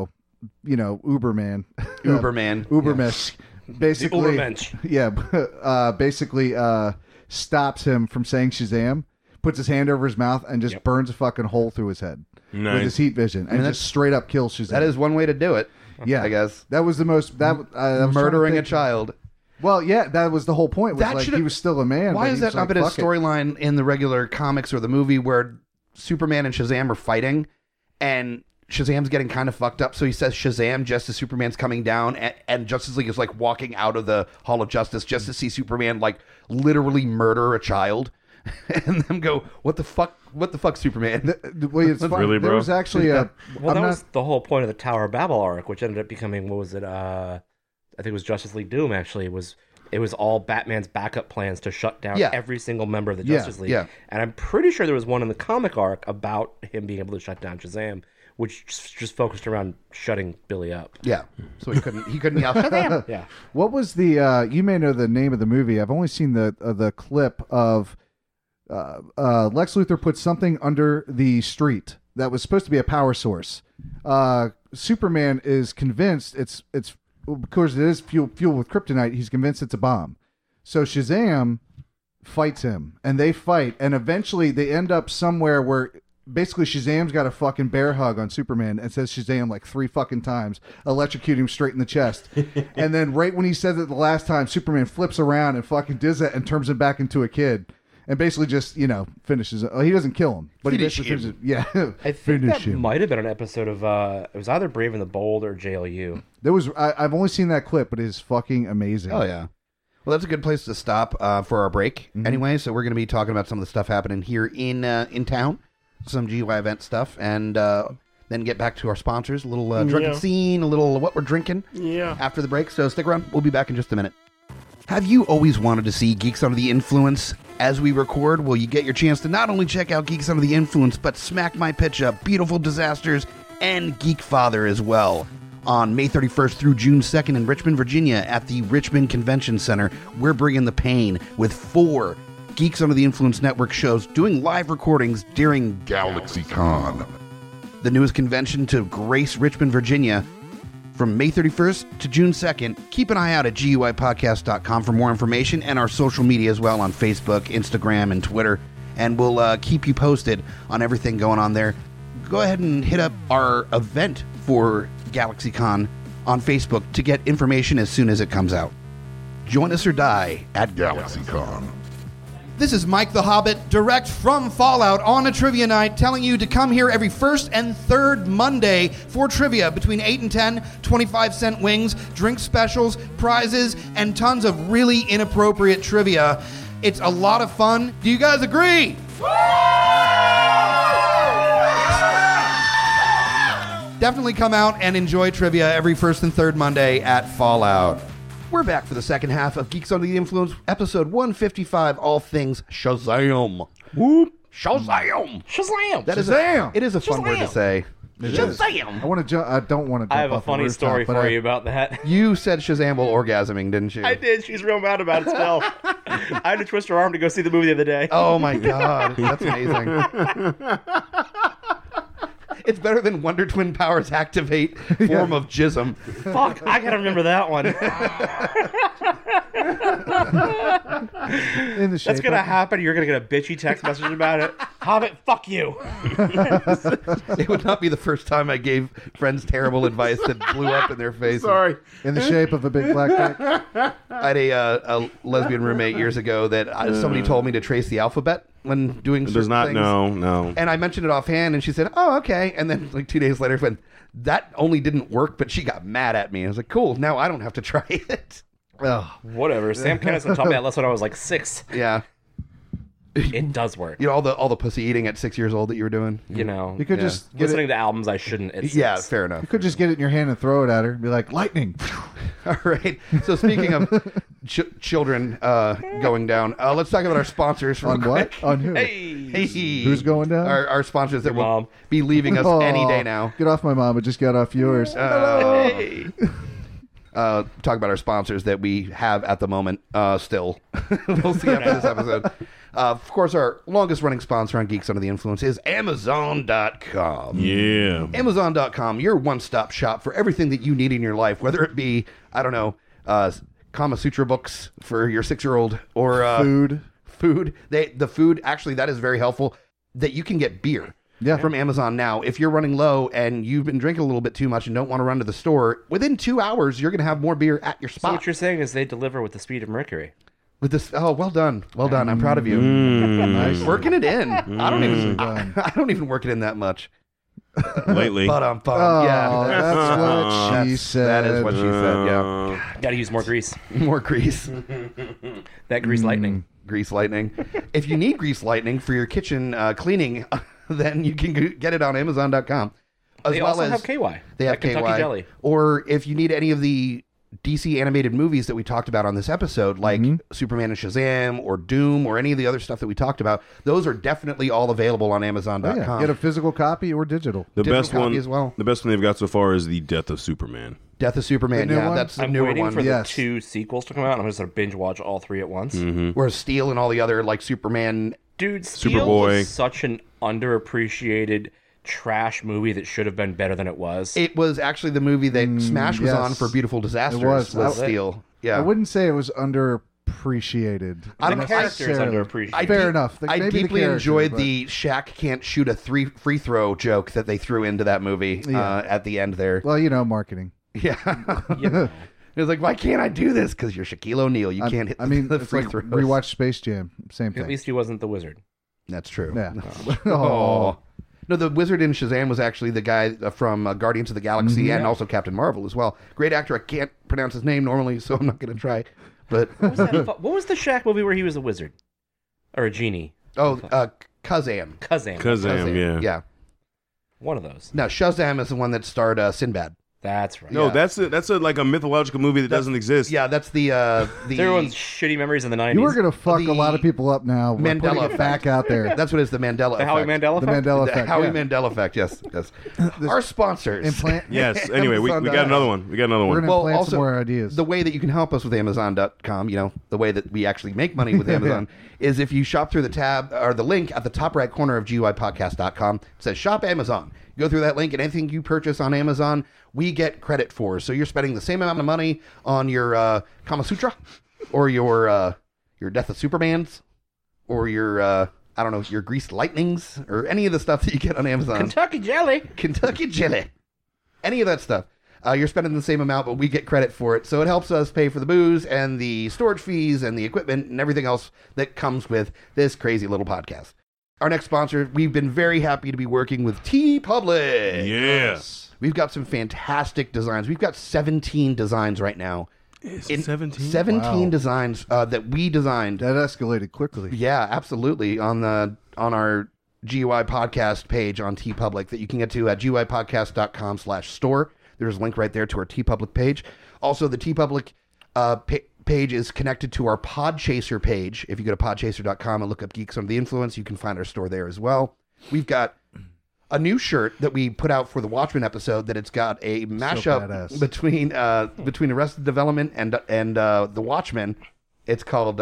Uberman. Ubermensch. Basically, basically stops him from saying Shazam. Puts his hand over his mouth and just burns a fucking hole through his head with his heat vision, and just straight up kills Shazam. That is one way to do it. Yeah, I guess that was the most murdering a child. Well, yeah, that was the whole point. Was he was still a man. Why has that not been a storyline in the regular comics or the movie where Superman and Shazam are fighting, and Shazam's getting kind of fucked up, so he says Shazam just as Superman's coming down, and Justice League is like walking out of the Hall of Justice just to see Superman like literally murder a child. And them go, what the fuck, Superman? It's fun. Really, bro? There was actually a... Well, that was the whole point of the Tower of Babel arc, which ended up becoming, what was it? I think it was Justice League Doom, actually. It was all Batman's backup plans to shut down every single member of the Justice League. Yeah. And I'm pretty sure there was one in the comic arc about him being able to shut down Shazam, which just focused around shutting Billy up. Yeah. So he couldn't yell Shazam. Yeah. What was the... you may know the name of the movie. I've only seen the clip of... Lex Luthor put something under the street that was supposed to be a power source. Superman is convinced it's because it is fueled with kryptonite. He's convinced it's a bomb. So Shazam fights him, and they fight, and eventually they end up somewhere where basically Shazam's got a fucking bear hug on Superman and says Shazam like 3 fucking times, electrocute him straight in the chest. And then right when he says it the last time, Superman flips around and fucking does it and turns him back into a kid. And basically just, finishes it. He doesn't kill him, but he basically finishes it. Yeah. I think that might have been an episode of, it was either Brave and the Bold or JLU. I've only seen that clip, but it is fucking amazing. Oh, yeah. Well, that's a good place to stop for our break anyway. So we're going to be talking about some of the stuff happening here in town, some GUI event stuff, and then get back to our sponsors, a little drunken scene, a little what we're drinking after the break. So stick around. We'll be back in just a minute. Have you always wanted to see Geeks Under the Influence as we record? Well, you get your chance to not only check out Geeks Under the Influence, but Smack My Pitch Up, Beautiful Disasters, and Geek Father as well. On May 31st through June 2nd in Richmond, Virginia at the Richmond Convention Center, we're bringing the pain with 4 Geeks Under the Influence Network shows doing live recordings during GalaxyCon, the newest convention to grace Richmond, Virginia. From May 31st to June 2nd, keep an eye out at GUIPodcast.com for more information and our social media as well on Facebook, Instagram, and Twitter. And we'll keep you posted on everything going on there. Go ahead and hit up our event for GalaxyCon on Facebook to get information as soon as it comes out. Join us or die at GalaxyCon. This is Mike the Hobbit, direct from Fallout on a trivia night, telling you to come here every first and third Monday for trivia between 8 and 10, 25-cent wings, drink specials, prizes, and tons of really inappropriate trivia. It's a lot of fun. Do you guys agree? Definitely come out and enjoy trivia every first and third Monday at Fallout. We're back for the second half of Geeks Under the Influence, episode 155, all things Shazam. Whoop! Shazam! Shazam! That is it is a fun word to say. Shazam! I want to. I don't want to. I have a funny story for you about that. You said Shazam while orgasming, didn't you? I did. She's real mad about it still. I had to twist her arm to go see the movie the other day. Oh my god, that's amazing. It's better than Wonder Twin Powers Activate form of Jism. Fuck, I gotta remember that one. That's gonna happen. You're gonna get a bitchy text message about it. Hobbit, fuck you. It would not be the first time I gave friends terrible advice that blew up in their face. Sorry. In the shape of a big black dick. I had a lesbian roommate years ago that somebody told me to trace the alphabet. when doing It certain does not. things. No. And I mentioned it offhand, and she said, "Oh, okay." And then like 2 days later, when that only didn't work, but she got mad at me. I was like, "Cool, now I don't have to try it." Whatever. Sam Kinison taught me that lesson when I was like 6. Yeah, It does work. you know all the pussy eating at 6 years old that you were doing. You know, You could Yeah. just get listening it. to albums I shouldn't. It's, Yeah, it's- fair enough. You could just get it in your hand and throw it at her and be like, lightning. All right. So speaking of children going down, let's talk about our sponsors. real On what? quick. On who? Hey, Hey. Who's going down? Our sponsors that will mom. be leaving us Oh, any day now. Get off my mom. It just got off yours. Hey. Talk about our sponsors that we have at the moment still. We'll see after this episode. Of course, our longest running sponsor on Geeks Under the Influence is Amazon.com. Yeah. Amazon.com, your one-stop shop for everything that you need in your life, whether it be, I don't know, Kama Sutra books for your 6-year-old or Food. The food, actually, that is very helpful, that you can get beer. Yeah. From Amazon now. If you're running low and you've been drinking a little bit too much and don't want to run to the store, within 2 hours you're going to have more beer at your So spot. what you're saying is they deliver with the speed of Mercury. With this, oh, well done, I'm proud of you. Nice. Working it in. I don't even. done. I don't even work it in that much. Lately. But Oh, yeah, that's what she That's- said. that is what she said. Yeah, Got to use more grease. more grease. That grease lightning. Grease lightning. If you need grease lightning for your kitchen cleaning, then you can get it on Amazon.com. As They well also as have KY. they have that Kentucky KY. jelly. Or if you need any of the DC animated movies that we talked about on this episode, like Superman and Shazam or Doom or any of the other stuff that we talked about, those are definitely all available on Oh, Amazon.com. yeah. Get a physical copy or digital. The digital best copy one as well. The best one they've got so far is the Death of Superman. Death of Superman, The new yeah, one? that's the I'm newer waiting one. for Yes. the 2 sequels to come out. I'm just going to binge watch all 3 at once. Whereas Steel and all the other like Superman, Dude, Steel Superboy. was such an underappreciated trash movie that should have been better than it was. it was actually the movie that Smash was yes. on for Beautiful Disasters. It was. Steel. Yeah, I wouldn't say it was underappreciated. I the don't- character is necessarily. underappreciated. Fair enough. I Maybe the deeply character, enjoyed but- the Shaq can't shoot a free throw joke that they threw into that movie at the end there. Well, marketing. Yeah. You know. It was like, why can't I do this? Because you're Shaquille O'Neal. You can't hit I mean, the it's free like throws. rewatch Space Jam. Same thing. At least he wasn't the wizard. That's true. Yeah. Oh. Oh. No, the wizard in Shazam was actually the guy from Guardians of the Galaxy and also Captain Marvel as well. Great actor. I can't pronounce his name normally, so I'm not going to try. But What was the Shaq movie where he was a wizard? Or a genie? Kazam. Kazam. Yeah. Yeah. One of those. No, Shazam is the one that starred Sinbad. That's right. No, Yeah. that's like a mythological movie that doesn't exist. Yeah, that's the It's everyone's shitty memories in the 90s. You were going to fuck The a lot of people up now. We're Mandela putting it effect. back out there. That's what is the Mandela the effect. Howie Mandela The effect? Mandela The effect. Howie yeah. Mandela effect. Yes, yes. Our sponsors. Implant. Yes. Anyway, we got another one. We got another We're one. going to Well, implant also, some more ideas. the way that you can help us with Amazon.com, the way that we actually make money with Amazon, is if you shop through the tab or the link at the top right corner of GUIPodcast.com. It says Shop Amazon. You go through that link, and anything you purchase on Amazon, we get credit for. So you're spending the same amount of money on your Kama Sutra or your Death of Supermans or your, your Greased Lightnings or any of the stuff that you get on Amazon. Kentucky jelly. Kentucky jelly. Any of that stuff. You're spending the same amount, but we get credit for it. So it helps us pay for the booze and the storage fees and the equipment and everything else that comes with this crazy little podcast. Our next sponsor, we've been very happy to be working with TeePublic. Yes. We've got some fantastic designs. We've got 17 designs right now. Is it 17? 17 Wow. designs that we designed. That escalated quickly. Yeah, absolutely. On our GUI podcast page on TeePublic that you can get to at GUIPodcast.com/store. There's a link right there to our TeePublic page. Also, the TeePublic page is connected to our Podchaser page. If you go to podchaser.com and look up Geeks Under the Influence, you can find our store there as well. We've got a new shirt that we put out for the Watchmen episode that it's got a mashup badass. between Arrested Development and the Watchmen. It's called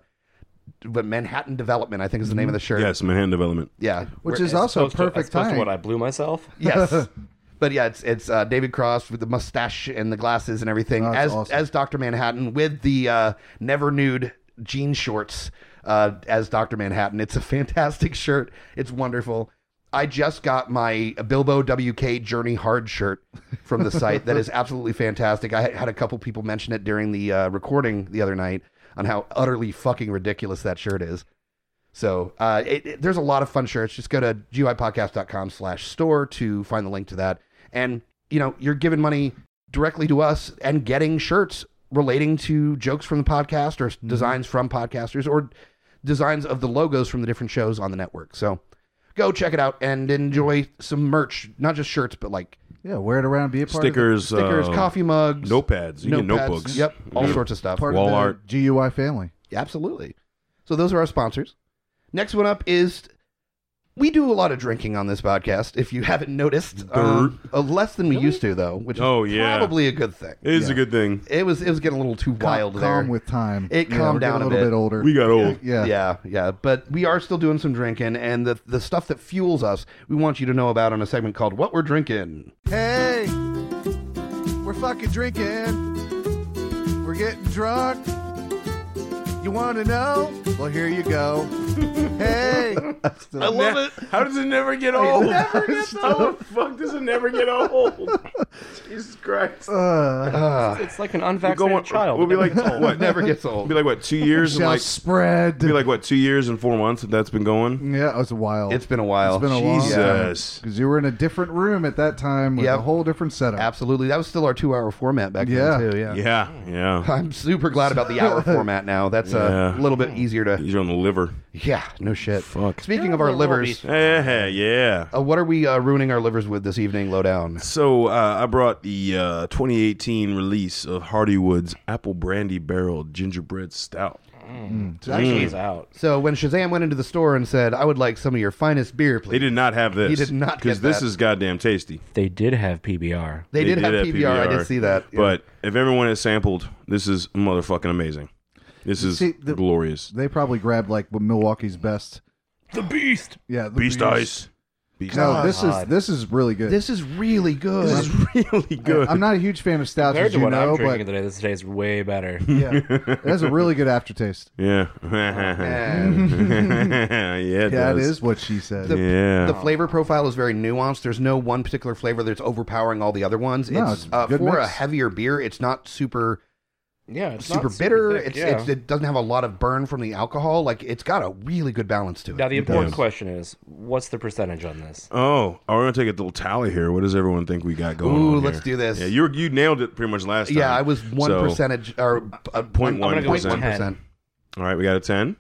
Manhattan Development, I think is the name of the shirt. Yes, Manhattan Development. Yeah. Which We're- is also a As opposed perfect to time. what I blew myself. Yes. But yeah, it's David Cross with the mustache and the glasses and everything Oh, that's awesome. as Dr. Manhattan with the never nude jean shorts as Dr. Manhattan. It's a fantastic shirt. It's wonderful. I just got my Bilbo WK Journey Hard shirt from the site. That is absolutely fantastic. I had a couple people mention it during the recording the other night on how utterly fucking ridiculous that shirt is. So there's a lot of fun shirts. Just go to GUIPodcast.com/store to find the link to that. And, you're giving money directly to us and getting shirts relating to jokes from the podcast or designs from podcasters or designs of the logos from the different shows on the network. So go check it out and enjoy some merch, not just shirts, but like wear it around, be a part stickers, coffee mugs, notepads. You get notebooks. Yep, all sorts of stuff. part Wall of the art. GUI family. Absolutely. So those are our sponsors. Next one up is we do a lot of drinking on this podcast, if you haven't noticed. Less than we used to, though, which is probably a good thing. It is a good thing. It was getting a little too wild there. Calm with time. It calmed down a little bit older. We got old. Yeah. But we are still doing some drinking, and the stuff that fuels us, we want you to know about on a segment called What We're Drinking. Hey, we're fucking drinking. We're getting drunk. You want to know? Well, here you go. Hey. I love it. How does it never get old? How the fuck does it never get old? Jesus Christ. It's like an unvaccinated child. We'll be like, what? It never gets old. It'll be like, what, 2 years? Shall And spread. be like, what, 2 years and 4 months that that's been going? Yeah, it was a while. It's been a while. It's been a long time. Jesus. Because you were in a different room at that time with Yep. a whole different setup. Absolutely. That was still our 2-hour format back Yeah. then, too. Yeah. Yeah. I'm super glad about the hour format now. That's a little bit easier to... He's on the liver. Yeah, no shit. Fuck. Speaking of our livers, Yeah. what are we ruining our livers with this evening, Lowdown? So I brought the 2018 release of Hardywood's Apple Brandy Barrel Gingerbread Stout. He's out. So when Shazam went into the store and said, I would like some of your finest beer, please. They did not have this. He did not because get this that. is goddamn tasty. They did have PBR. They did have PBR. I did see that. Yeah. But if everyone has sampled, this is motherfucking amazing. This is glorious. They probably grabbed like Milwaukee's best. The Beast. Yeah, the Beast Ice. Beast No, Ice. this is really good. This is really good. This is really good. I'm not a huge fan of stouts, Compared as to you what I'm know, drinking but today, this tastes way better. yeah, it has a really good aftertaste. Yeah. Man. Yeah, it That does. is what she said. Yeah. The flavor profile is very nuanced. There's no one particular flavor that's overpowering all the other ones. No, It's it's a good for a mix. heavier beer, it's not super Yeah, it's super not bitter. thick, It doesn't have a lot of burn from the alcohol. Like, it's got a really good balance to it. Now, the important does. question is, what's the percentage on this? Oh, we're gonna take a little tally here. What does everyone think we got going on Ooh, here? let's do this. Yeah, you nailed it pretty much last time. Yeah, I was 1 So, percentage or 0.1%. I'm gonna go with 0.1%. All right, we got a 10.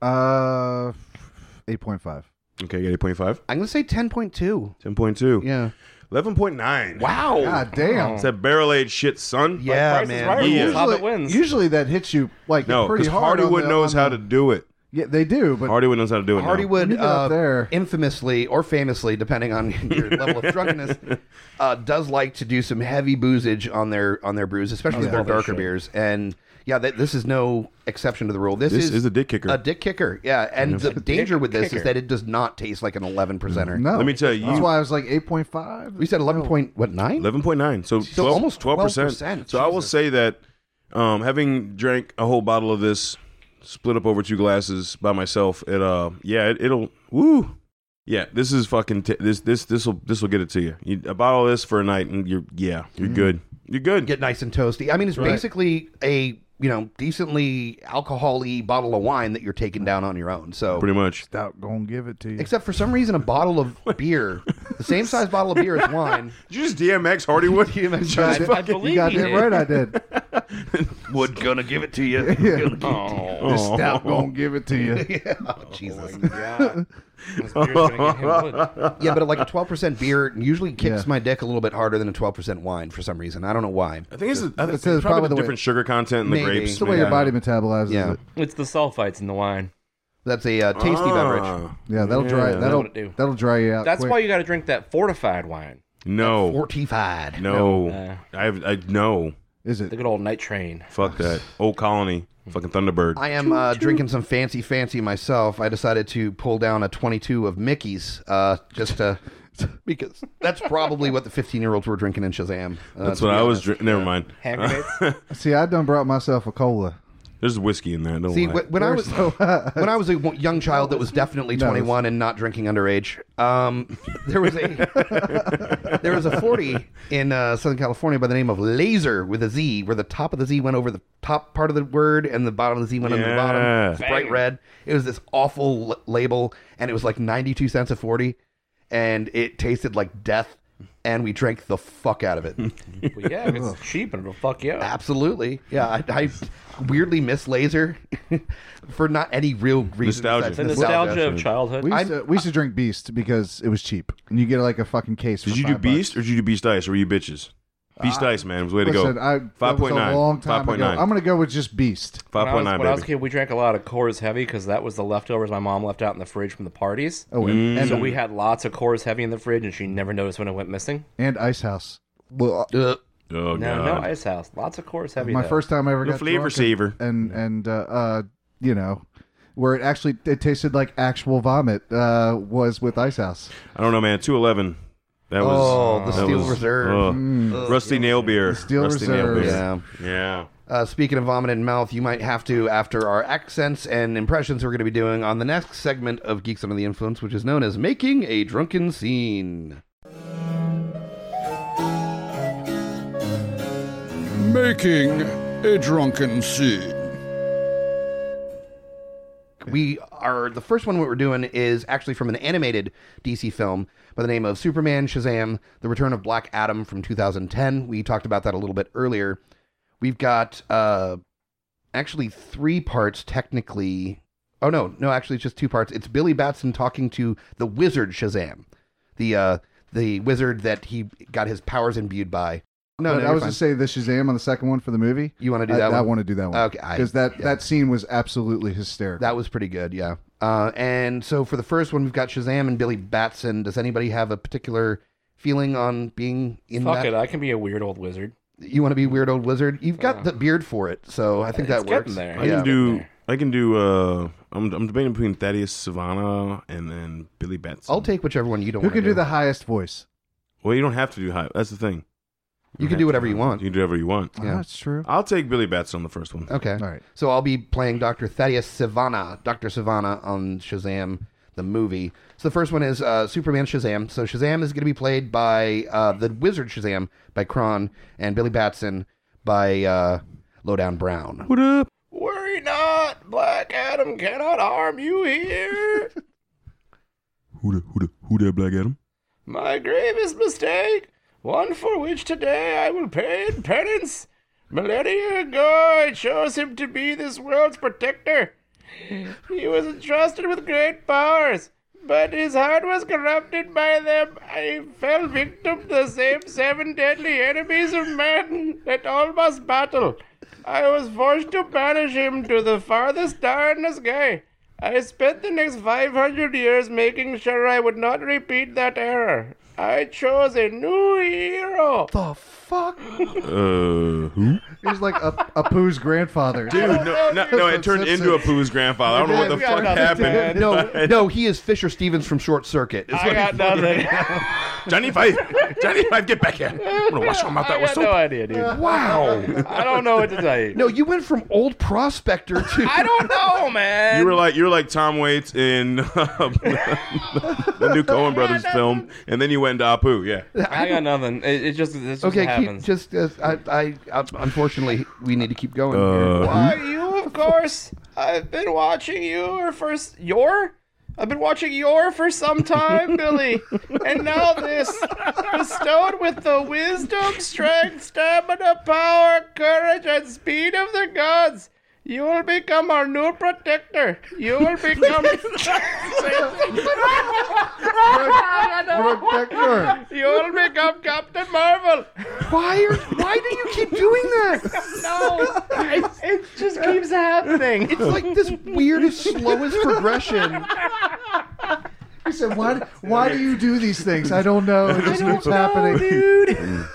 8.5. Okay, you got 8.5. I'm gonna say 10.2. 10.2. Yeah. 11.9. Wow. God damn. It's that barrel-aged shit, son. Yeah, Price is man. Right Yeah. rules, Hobbit wins. Usually that hits you like No, pretty because hard. Hardywood knows how to do it. Yeah, they do, but Hardywood knows how to do it now. Hardywood, When you get up there- infamously or famously, depending on your level of drunkenness, does like to do some heavy boozage on their brews, especially their They darker should. beers. And yeah, this is no exception to the rule. This is a dick kicker. A dick kicker, yeah. And the danger with this kicker. is that it does not taste like an 11%er. no. Let me tell you, That's why I was like 8.5. We said 11.9? 11.9. So, 12, almost 12%. So I will Jesus. say that having drank a whole bottle of this, split up over 2 glasses by myself, it'll woo. Yeah, this is fucking this will get it to you. A bottle of this for a night and you're good. You're good. Get nice and toasty. I mean, it's basically a decently alcohol-y bottle of wine that you're taking down on your own. So Pretty much. Stout gonna give it to you. except for some reason, a bottle of beer, the same size bottle of beer as wine. Did you just DMX Hardywood? I believe You got he that did. right, I did. Wood gonna give it to you. Oh, This stout gonna give it to you. Oh, Jesus. God. This beer's gonna get him wood. Yeah, but like a 12% beer usually kicks Yeah. my dick a little bit harder than a 12% wine for some reason. I don't know why. I think it's It's probably probably the the different sugar content in the Maybe. grapes. It's the way your Yeah. body metabolizes Yeah. it. It's the sulfites in the wine. That's a tasty beverage. Yeah, that'll dry. Yeah. That'll That'll do. that'll dry you out. That's quick. why you got to drink that fortified wine. No. Fortified. No. I no. Is The it? good old night train. Fuck that. Old Colony. Fucking Thunderbird. I am drinking some fancy myself. I decided to pull down a 22 of Mickey's just to... Because that's probably what the 15-year-olds were drinking in Shazam. That's to what be I was honest. drinking. Never mind. Hand grenades? See, I done brought myself a cola. There's whiskey in there. Don't See, lie. when I was a young child that was definitely 21 and not drinking underage, there was a 40 in Southern California by the name of Laser with a Z, where the top of the Z went over the top part of the word and the bottom of the Z went under the bottom. Yeah. It was bright red. It was this awful label, and it was like 92 cents a 40, and it tasted like death. And we drank the fuck out of it. Well, yeah, it's cheap and it'll fuck you up. Absolutely. Yeah, I weirdly miss Laser for not any real reason. Nostalgia. besides The nostalgia of childhood. We used to drink Beast because it was cheap, and you get like a fucking case. Did for you do $5. Beast or did you do Beast Ice or were you bitches? Beast Ice, man, was the way to Listen, go. that was a 5.9. long time ago. 5.9. I'm going to go with just Beast. 5.9, When I was a baby. kid, we drank a lot of Coors Heavy because that was the leftovers my mom left out in the fridge from the parties. Oh, and So we had lots of Coors Heavy in the fridge, and she never noticed when it went missing. and Ice House. Well, Oh, Oh, No, God. no Ice House. Lots of Coors Heavy. my though. first time I ever No got flavor drunk saver. and you know, where it tasted like actual vomit was with Ice House. I don't know, man. 211. That was. the that Steel was- Reserve. Rusty nail beer. Steel Rusty nail Reserve. beer. Yeah. Yeah. Speaking of vomit in mouth, you might have to, after our accents and impressions we're going to be doing on the next segment of Geeks Under the Influence, which is known as Making a Drunken Scene. Making a drunken scene. The first one we're doing is actually from an animated DC film by the name of Superman, Shazam, The Return of Black Adam from 2010. We talked about that a little bit earlier. We've got actually 3 parts technically. Oh, no, actually it's just 2 parts. It's Billy Batson talking to the wizard Shazam, the wizard that he got his powers imbued by. No, But no, I you're was fine. going to say the Shazam on the second one for the movie. You want to do that I one? want to do that one. Okay, Because that scene was absolutely hysterical. That was pretty good, yeah. And so for the first one, we've got Shazam and Billy Batson. Does anybody have a particular feeling on being in Fuck that? it, I can be a weird old wizard. You want to be Weird Old Wizard? You've got the beard for it, so I think It's that works. getting there. I Yeah. can do. I can do. I'm debating between Thaddeus Savannah and then Billy Batson. I'll take whichever one you don't Who want to can do the highest voice? Well, you don't have to do high. That's the thing. You can do whatever you want. You can do whatever you want. Yeah. Oh, that's true. I'll take Billy Batson on the first one. Okay. All right. So I'll be playing Dr. Thaddeus Savannah, Dr. Savannah on Shazam, the movie. So the first one is Superman Shazam. So Shazam is going to be played by the Wizard Shazam by Kron and Billy Batson by Lowdown Brown. What up? Worry not, Black Adam cannot harm you here. Who that Black Adam? My gravest mistake, one for which today I will pay in penance. Millennia ago, I chose him to be this world's protector. He was entrusted with great powers, but his heart was corrupted by them. I fell victim to the same 7 deadly enemies of man that all must battle. I was forced to banish him to the farthest star in the sky. I spent the next 500 years making sure I would not repeat that error. I chose a new hero. The fuck? Who? He's like Apu's grandfather. Dude, no, it turned into a Pooh's grandfather. I don't know what the got fuck nothing, happened. man. No, he is Fisher Stevens from Short Circuit. It's I got nothing. Johnny Five, get back here. I'm gonna wash my mouth out I with got no soap. idea, dude. Wow. I don't know what to tell you. No, you went from old prospector to. I don't know, man. You were like Tom Waits in the new Coen Brothers film, and then you went to Apu. Yeah. I got nothing. It just Okay, happens. I unfortunately we need to keep going. here. Why, you, of course. I've been watching you I've been watching for some time, Billy. And now this, bestowed with the wisdom, strength, stamina, power, courage, and speed of the gods, you will become our new protector. You will become... Protector. You will become Captain Marvel. Why do you keep doing that? No, it just keeps happening. It's like this weirdest, slowest progression. He said, "Why do you do these things? I don't know. It just keeps happening." dude.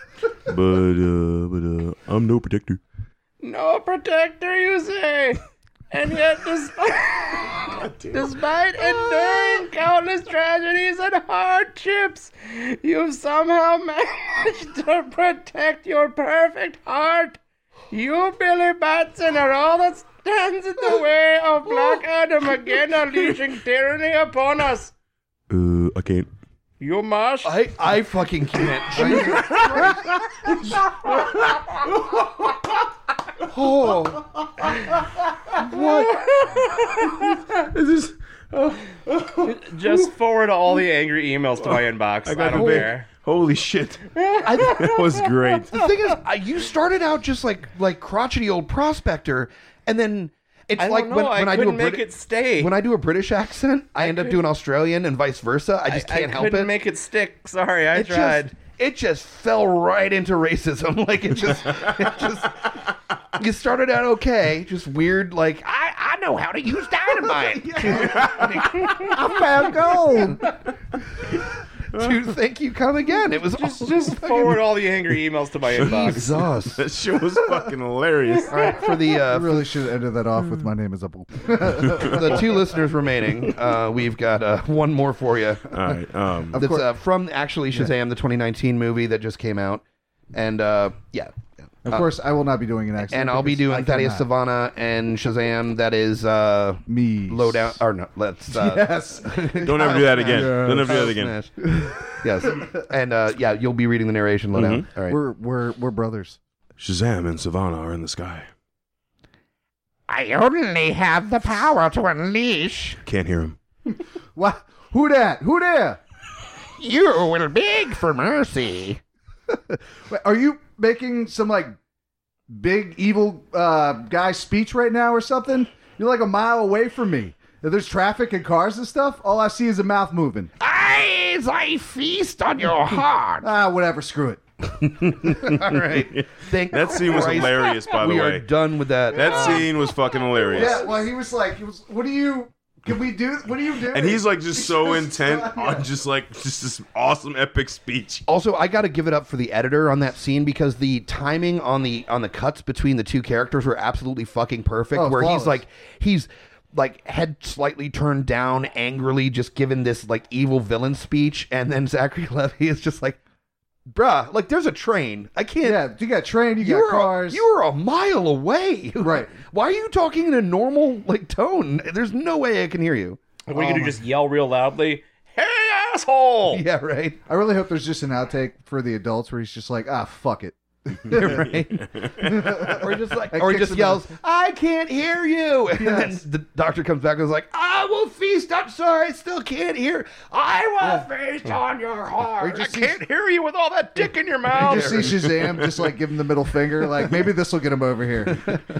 But I'm no protector. No protector, you say? And yet, despite enduring countless tragedies and hardships, you've somehow managed to protect your perfect heart. You Billy Batson are all that stands in the way of Black Adam again unleashing tyranny upon us. I can't. You must. I fucking can't. Oh, what? Is this? Just forward all the angry emails to my inbox. I don't care. Holy shit! That was great. The thing is, you started out just like crotchety old prospector, and then it's I like don't know. when I do a couldn't make it stay. when I do a British accent, I end up doing Australian and vice versa. I just can't help couldn't it. make it stick. Sorry, I tried. It just fell right into racism. Like it just you started out okay, just weird. Like I know how to use dynamite. I found gold. Dude, thank you. Come again. It was Just forward all the angry emails to my inbox. Jesus. That shit was fucking hilarious. All right, for the I really should have ended that off with my name is Apple. the 2 listeners remaining, we've got one more for you. All right. That's from actually Shazam, the 2019 movie that just came out, and yeah. Of course, I will not be doing an accent. And I'll be because I doing Thaddeus cannot. Savannah and Shazam. That is Me. low down. Or no, let's. Yes. Don't ever do that again. Yeah. Don't ever do that again. Yes, and yeah, you'll be reading the narration low down. All right. We're brothers. Shazam and Savannah are in the sky. I only have the power to unleash. Can't hear him. What? Who that? Who there? You will beg for mercy. Wait, are you making some like big evil guy speech right now or something? You're like a mile away from me. If there's traffic and cars and stuff, all I see is a mouth moving. As I feast on your heart. Whatever. Screw it. All right. Thank That scene was Christ. hilarious, by the We way. are done with that. That scene was fucking hilarious. Yeah. Well, he was, what do you? Can we do? What are you doing? And he's like just so intent on just this awesome epic speech. Also, I got to give it up for the editor on that scene because the timing on the cuts between the 2 characters were absolutely fucking perfect. Oh, where flawless. he's like head slightly turned down, angrily just giving this like evil villain speech, and then Zachary Levi is just like, "Bruh, like there's a train. I can't." Yeah. You got train. You got cars. You were a mile away. Right. Why are you talking in a normal like tone? There's no way I can hear you. What are you gonna do? Just yell real loudly? Hey, asshole! Yeah, right. I really hope there's just an outtake for the adults where he's just like, fuck it. Right. Or just like, or he kicks just him yells, "I can't hear you!" And Yes. then the doctor comes back and is like, "I will feast. I'm sorry, I still can't hear. I will feast on your heart." just I can't hear you with all that dick in your mouth. You just see Shazam just like give him the middle finger, like maybe this will get him over here.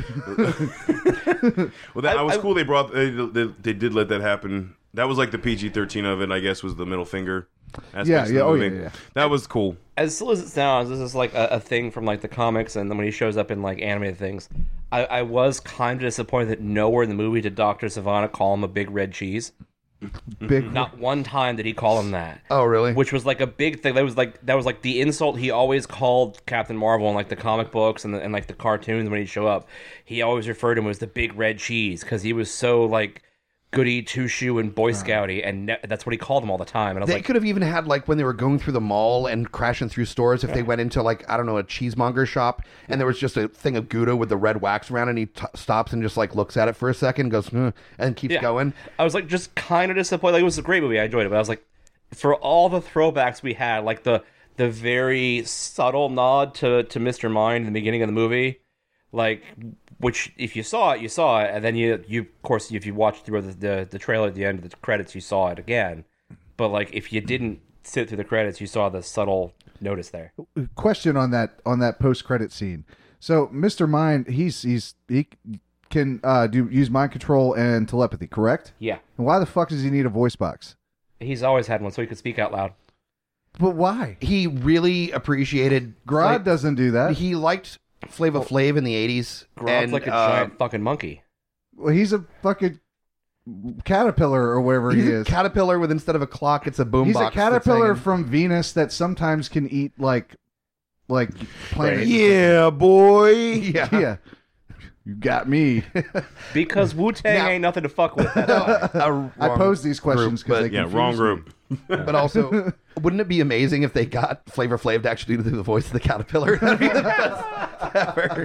Well, that was cool. They did let that happen. That was like the PG-13 of it, I guess, was the middle finger. Yeah, yeah, oh, yeah. That was cool. As silly as it sounds, this is like a thing from like the comics, and then when he shows up in like animated things, I was kind of disappointed that nowhere in the movie did Dr. Savannah call him a big red cheese. Big. Not one time did he call him that. Oh, really? Which was like a big thing. That was like the insult he always called Captain Marvel in like the comic books and like the cartoons when he'd show up. He always referred to him as the big red cheese because he was so like goody two shoe and Boy Scouty, and that's what he called them all the time. And I was They like, could have even had like when they were going through the mall and crashing through stores. If they went into like I don't know a cheesemonger shop and there was just a thing of Gouda with the red wax around, and he stops and just like looks at it for a second, goes and keeps going. I was like just kind of disappointed. Like, it was a great movie. I enjoyed it, but I was like, for all the throwbacks we had, like the very subtle nod to Mr. Mind in the beginning of the movie, like. Which, if you saw it, and then you of course, if you watched through the trailer at the end of the credits, you saw it again. But like, if you didn't sit through the credits, you saw the subtle notice there. Question on that post credit scene. So Mr. Mind, he can use mind control and telepathy, correct? Yeah, And why the fuck does he need a voice box? he's always had one, so he could speak out loud. But why? He really appreciated Grodd doesn't do that. He liked Flava Flav in the 80s. Grodd's like a giant fucking monkey. Well, he's a fucking caterpillar or whatever He's he a is. caterpillar with instead of a clock, it's a boombox. He's a caterpillar that's hanging. from Venus that sometimes can eat like planets. Yeah, boy. Yeah. Yeah. You got me. Because Wu-Tang Now- ain't nothing to fuck with. That's why. I pose these questions because they Yeah, confuse wrong me. group. But also, wouldn't it be amazing if they got Flavor Flav to actually do the voice of the caterpillar? That'd be the best ever.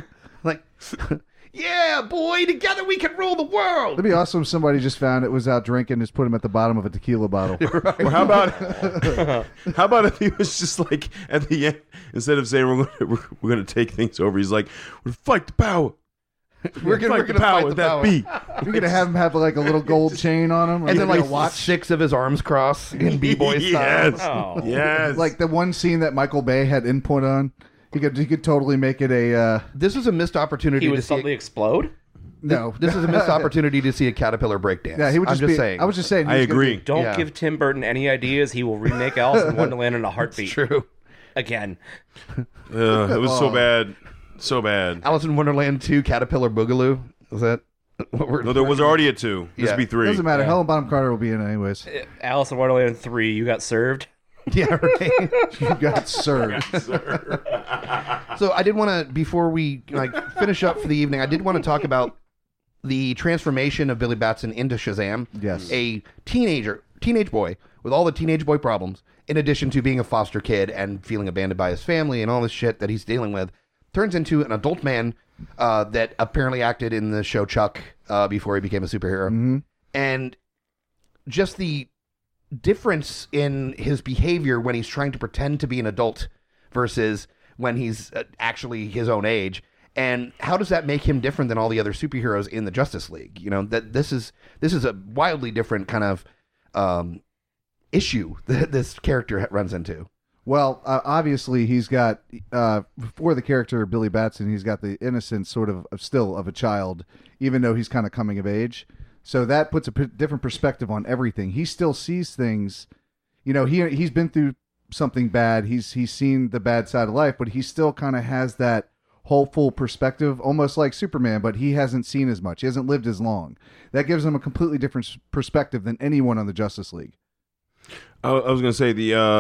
Like, yeah, boy, together we can rule the world. It'd be awesome if somebody just found it, was out drinking, just put him at the bottom of a tequila bottle. Or how about if he was just like at the end, instead of saying we're gonna take things over, he's like, we're gonna fight the power. We're gonna fight the that power. beat. You're gonna have him have like a little gold chain on him, And then like a watch. 6 of his arms cross in B-boy style. Yes. Oh. Yes. Like the one scene that Michael Bay had input on. He could totally make it a This is a missed opportunity He to would see. suddenly explode? no. This is a missed opportunity to see a caterpillar breakdance. Yeah, he would I'm just just be. saying. I was just saying. he I was gonna agree. be- Don't Yeah. give Tim Burton any ideas. He will remake Alice in Wonderland in a heartbeat. true. Again. It was so bad. So bad. Alice in Wonderland 2, Caterpillar Boogaloo. Is that what we're? No, there was already a 2. This Yeah. would be 3. Doesn't matter. Helen Bonham Carter will be in it anyways. Alice in Wonderland 3, you got served. Yeah, right. You got served. So I did want to, before we finish up for the evening, I did want to talk about the transformation of Billy Batson into Shazam. Yes. A teenage boy with all the teenage boy problems, in addition to being a foster kid and feeling abandoned by his family and all this shit that he's dealing with, turns into an adult man that apparently acted in the show Chuck before he became a superhero. Mm-hmm. And just the difference in his behavior when he's trying to pretend to be an adult versus when he's actually his own age, and how does that make him different than all the other superheroes in the Justice League? You know, that this is a wildly different kind of issue that this character runs into. Well, obviously he's got for the character of Billy Batson, he's got the innocence sort of still of a child, even though he's kind of coming of age. So that puts a different perspective on everything. He still sees things, you know. He's been through something bad. He's seen the bad side of life, but he still kind of has that hopeful perspective, almost like Superman. But he hasn't seen as much. He hasn't lived as long. That gives him a completely different perspective than anyone on the Justice League. I was going to say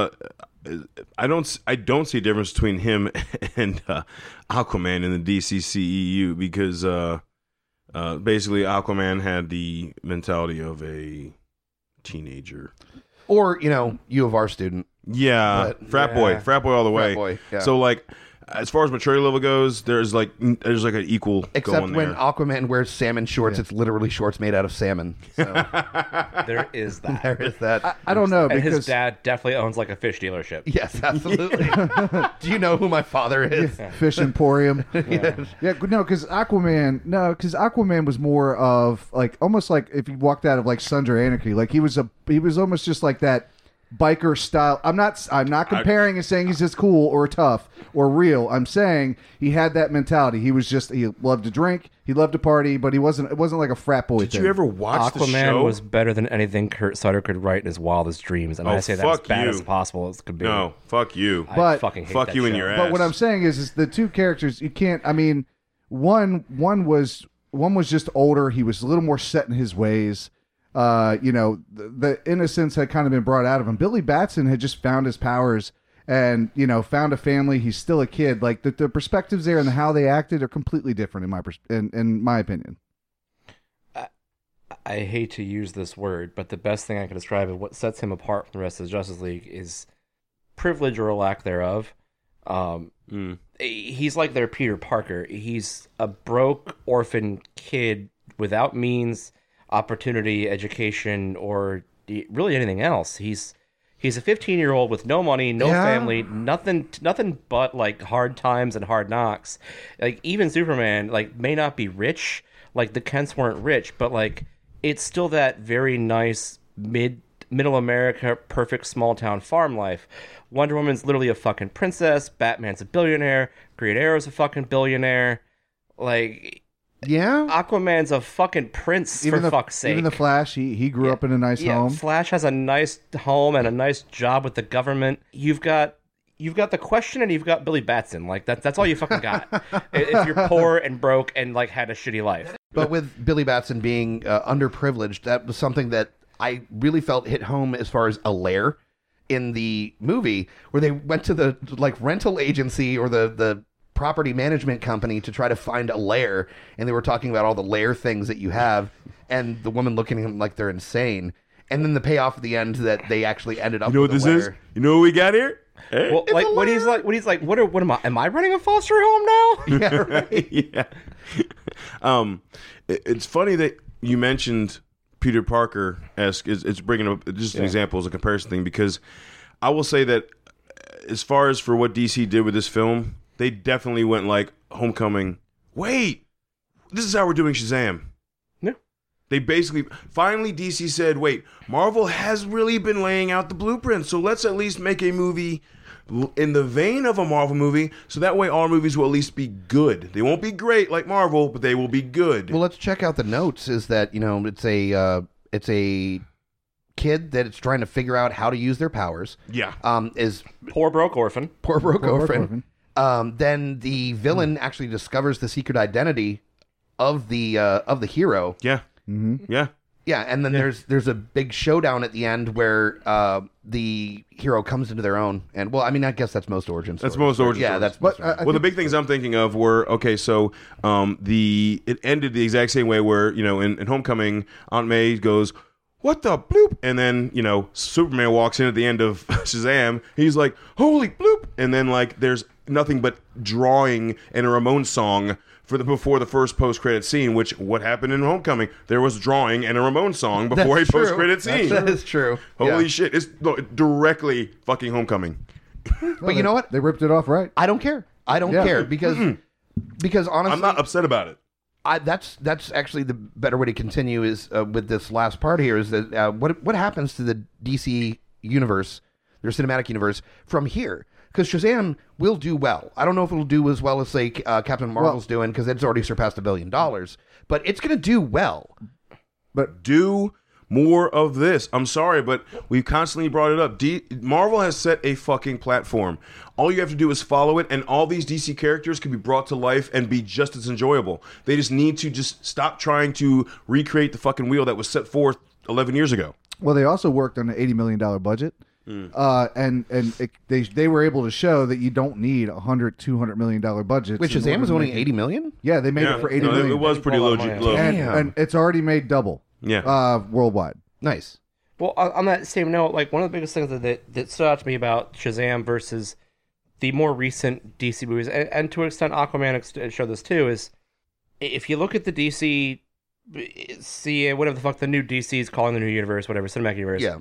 I don't see a difference between him and Aquaman in the DCCEU because basically Aquaman had the mentality of a teenager. Or, you know, U of R student. Yeah, But- frat boy all the way. boy, yeah. So like, as far as maturity level goes, there's like an equal Except going when there. Aquaman wears salmon shorts, it's literally shorts made out of salmon. So There is that. there is that. I don't know And because his dad definitely owns like a fish dealership. Yes, absolutely. Do you know who my father is? Fish Emporium. Yeah, no, because Aquaman was more of like almost like if you walked out of like Sons of Anarchy, like he was almost just like that biker style. I'm not comparing and saying he's just cool or tough or real. I'm saying he had that mentality. He loved to drink, he loved to party, but it wasn't like a frat boy Did thing. you ever watch the Aquaman show? was better than anything Kurt Sutter could write in his wildest dreams, and Oh, I say that as fuck bad you. as possible as could be. No, fuck you. I But- fucking hate Fuck that you in show. your ass. But what I'm saying is the two characters you can't. I mean, one was just older. He was a little more set in his ways. You know, the innocence had kind of been brought out of him. Billy Batson had just found his powers and, you know, found a family. He's still a kid. Like the perspectives there and how they acted are completely different in my opinion. I hate to use this word, but the best thing I can describe of what sets him apart from the rest of the Justice League is privilege or lack thereof. He's like their Peter Parker. He's a broke orphan kid without means, opportunity, education, or really anything else. He's a 15-year-old with no money, no family, nothing but like hard times and hard knocks. Like even Superman like may not be rich, like the Kents weren't rich, but like it's still that very nice middle America, perfect small town farm life. Wonder Woman's literally a fucking princess. Batman's a billionaire. Green Arrow's a fucking billionaire. Like, Yeah? Aquaman's a fucking prince, for fuck's sake. Even the Flash, he grew up in a nice home. Flash has a nice home and a nice job with the government. You've got the Question and you've got Billy Batson. Like that's all you fucking got. If you're poor and broke and like had a shitty life. But with Billy Batson being underprivileged, that was something that I really felt hit home as far as a lair in the movie, where they went to the like rental agency or the property management company to try to find a lair, and they were talking about all the lair things that you have, and the woman looking at him like they're insane. And then the payoff at the end that they actually ended up You know what with this a is? lair. You know what we got here? Well, like when he's like, what am I? Am I running a foster home now? Yeah, right. Yeah. It's funny that you mentioned Peter Parker-esque. It's bringing up just an example as a comparison thing, because I will say that as far as for what DC did with this film, they definitely went like Homecoming. Wait, this is how we're doing Shazam. Yeah. They basically, finally DC said, wait, Marvel has really been laying out the blueprint, so let's at least make a movie in the vein of a Marvel movie, so that way our movies will at least be good. They won't be great like Marvel, but they will be good. Well, let's check out the notes. Is that, it's a kid that it's trying to figure out how to use their powers. Yeah. Is Poor broke orphan. poor broke orphan. Then the villain actually discovers the secret identity of the hero. Yeah. Mm-hmm. Yeah. Yeah, and then there's a big showdown at the end where the hero comes into their own. And, well, I mean, I guess that's most origin stories. That's most origin Yeah, stories. that's But most Well, the big things I'm thinking of were, okay, so it ended the exact same way where, in Homecoming, Aunt May goes, what the bloop? And then, Superman walks in at the end of Shazam. He's like, holy bloop. And then, like, there's nothing but drawing and a Ramones song before the first post-credit scene, which, what happened in Homecoming? There was drawing and a Ramones song before That's a true. post-credit scene. That is true. Holy Yeah. shit. It's directly fucking Homecoming. But you know what? They ripped it off right. I don't care. I don't Yeah. care because honestly, I'm not upset about it. that's actually the better way to continue is with this last part here is that what happens to the DC universe, their cinematic universe from here? Because Shazam will do well. I don't know if it'll do as well as say Captain Marvel's doing because it's already surpassed $1 billion, but it's going to do well. But do more of this. I'm sorry, but we've constantly brought it up. Marvel has set a fucking platform. All you have to do is follow it, and all these DC characters can be brought to life and be just as enjoyable. They just need to just stop trying to recreate the fucking wheel that was set forth 11 years ago. Well, they also worked on an $80 million budget. They were able to show that you don't need $200 million budget. Which Shazam was only $80 million. Yeah, they made it for $80 million. It was pretty low. And it's already made double. Yeah. Worldwide. Nice. Well, on that same note, like one of the biggest things that stood out to me about Shazam versus the more recent DC movies, and to an extent Aquaman showed this too, is if you look at the DC, see whatever the fuck the new DC is calling the new universe, whatever cinematic universe. Yeah.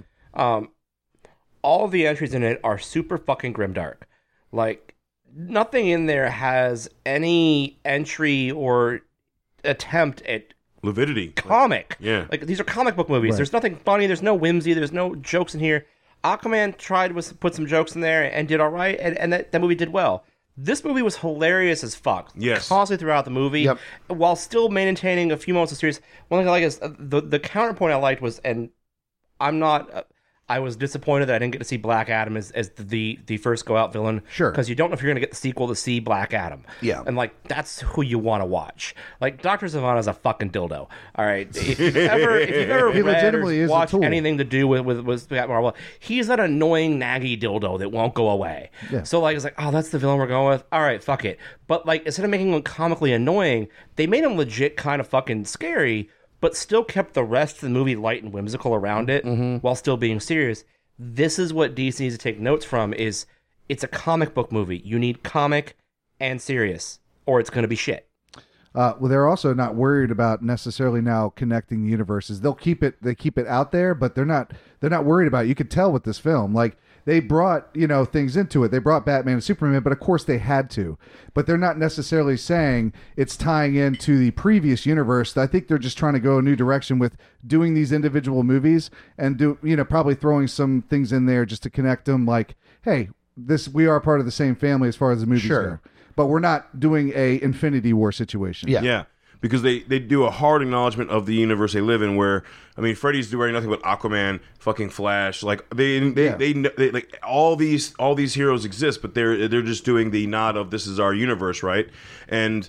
All of the entries in it are super fucking grimdark. Like nothing in there has any entry or attempt at Lividity. comic. Yeah. Like these are comic book movies. Right. There's nothing funny. There's no whimsy. There's no jokes in here. Aquaman tried to put some jokes in there and did all right, and that movie did well. This movie was hilarious as fuck. Yes. Constantly throughout the movie, Yep. while still maintaining a few moments of serious. One thing I like is the counterpoint I liked was, and I'm not. I was disappointed that I didn't get to see Black Adam as the first go out villain. Sure. Because you don't know if you're going to get the sequel to see Black Adam. Yeah. And like that's who you want to watch. Like Dr. Savannah's a fucking dildo. All right. If you've ever He read legitimately or is a watched tool. anything to do with Captain Marvel, he's that annoying naggy dildo that won't go away. Yeah. So like it's like, oh, that's the villain we're going with. All right, fuck it. But like instead of making him comically annoying, they made him legit kind of fucking scary, but still kept the rest of the movie light and whimsical around it while still being serious. This is what DC needs to take notes from is it's a comic book movie. You need comic and serious or it's going to be shit. Well, they're also not worried about necessarily now connecting the universes. They keep it out there, but they're not worried about it. You could tell with this film, like they brought, things into it. They brought Batman and Superman, but of course they had to. But they're not necessarily saying it's tying into the previous universe. I think they're just trying to go a new direction with doing these individual movies and probably throwing some things in there just to connect them. Like, hey, we are part of the same family as far as the movies go. But we're not doing a Infinity War situation. Yeah. Yeah. Because they do a hard acknowledgement of the universe they live in, where Freddy's doing nothing but Aquaman, fucking Flash, like they like all these heroes exist, but they're just doing the nod of this is our universe, right? And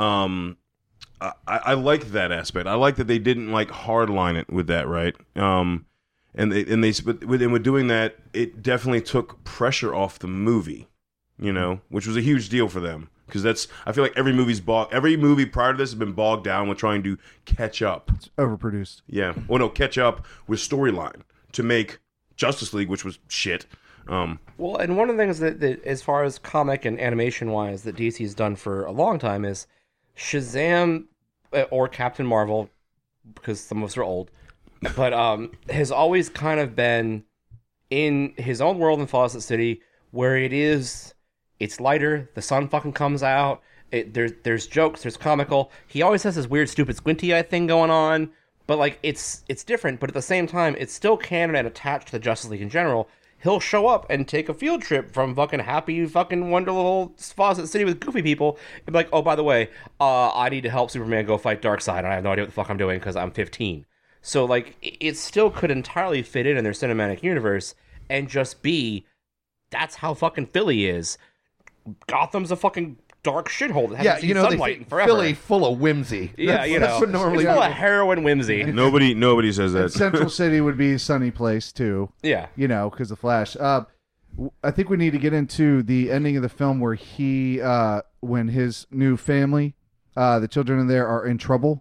I like that aspect. I like that they didn't like hardline it with that, right? And with doing that, it definitely took pressure off the movie, which was a huge deal for them. Because I feel like every movie prior to this has been bogged down with trying to catch up. It's overproduced. Yeah. Well, no, catch up with storyline to make Justice League, which was shit. Well, and one of the things that as far as comic and animation wise that DC has done for a long time is Shazam or Captain Marvel, because some of us are old, but has always kind of been in his own world in Fawcett City, where it's lighter, the sun fucking comes out, there's jokes, there's comical. He always has this weird, stupid, squinty-eye thing going on, but like it's different, but at the same time, it's still canon and attached to the Justice League in general. He'll show up and take a field trip from fucking happy fucking wonderful Fawcett City with goofy people and be like, oh, by the way, I need to help Superman go fight Darkseid, and I have no idea what the fuck I'm doing because I'm 15. So, like, it still could entirely fit in their cinematic universe and just be, that's how fucking Philly is. Gotham's a fucking dark shithole that hasn't seen sunlight in forever. Philly full of whimsy. That's what normally it's full of heroin whimsy. Nobody says that. Central City would be a sunny place too. Yeah, because of Flash. I think we need to get into the ending of the film where he, when his new family, the children in there are in trouble.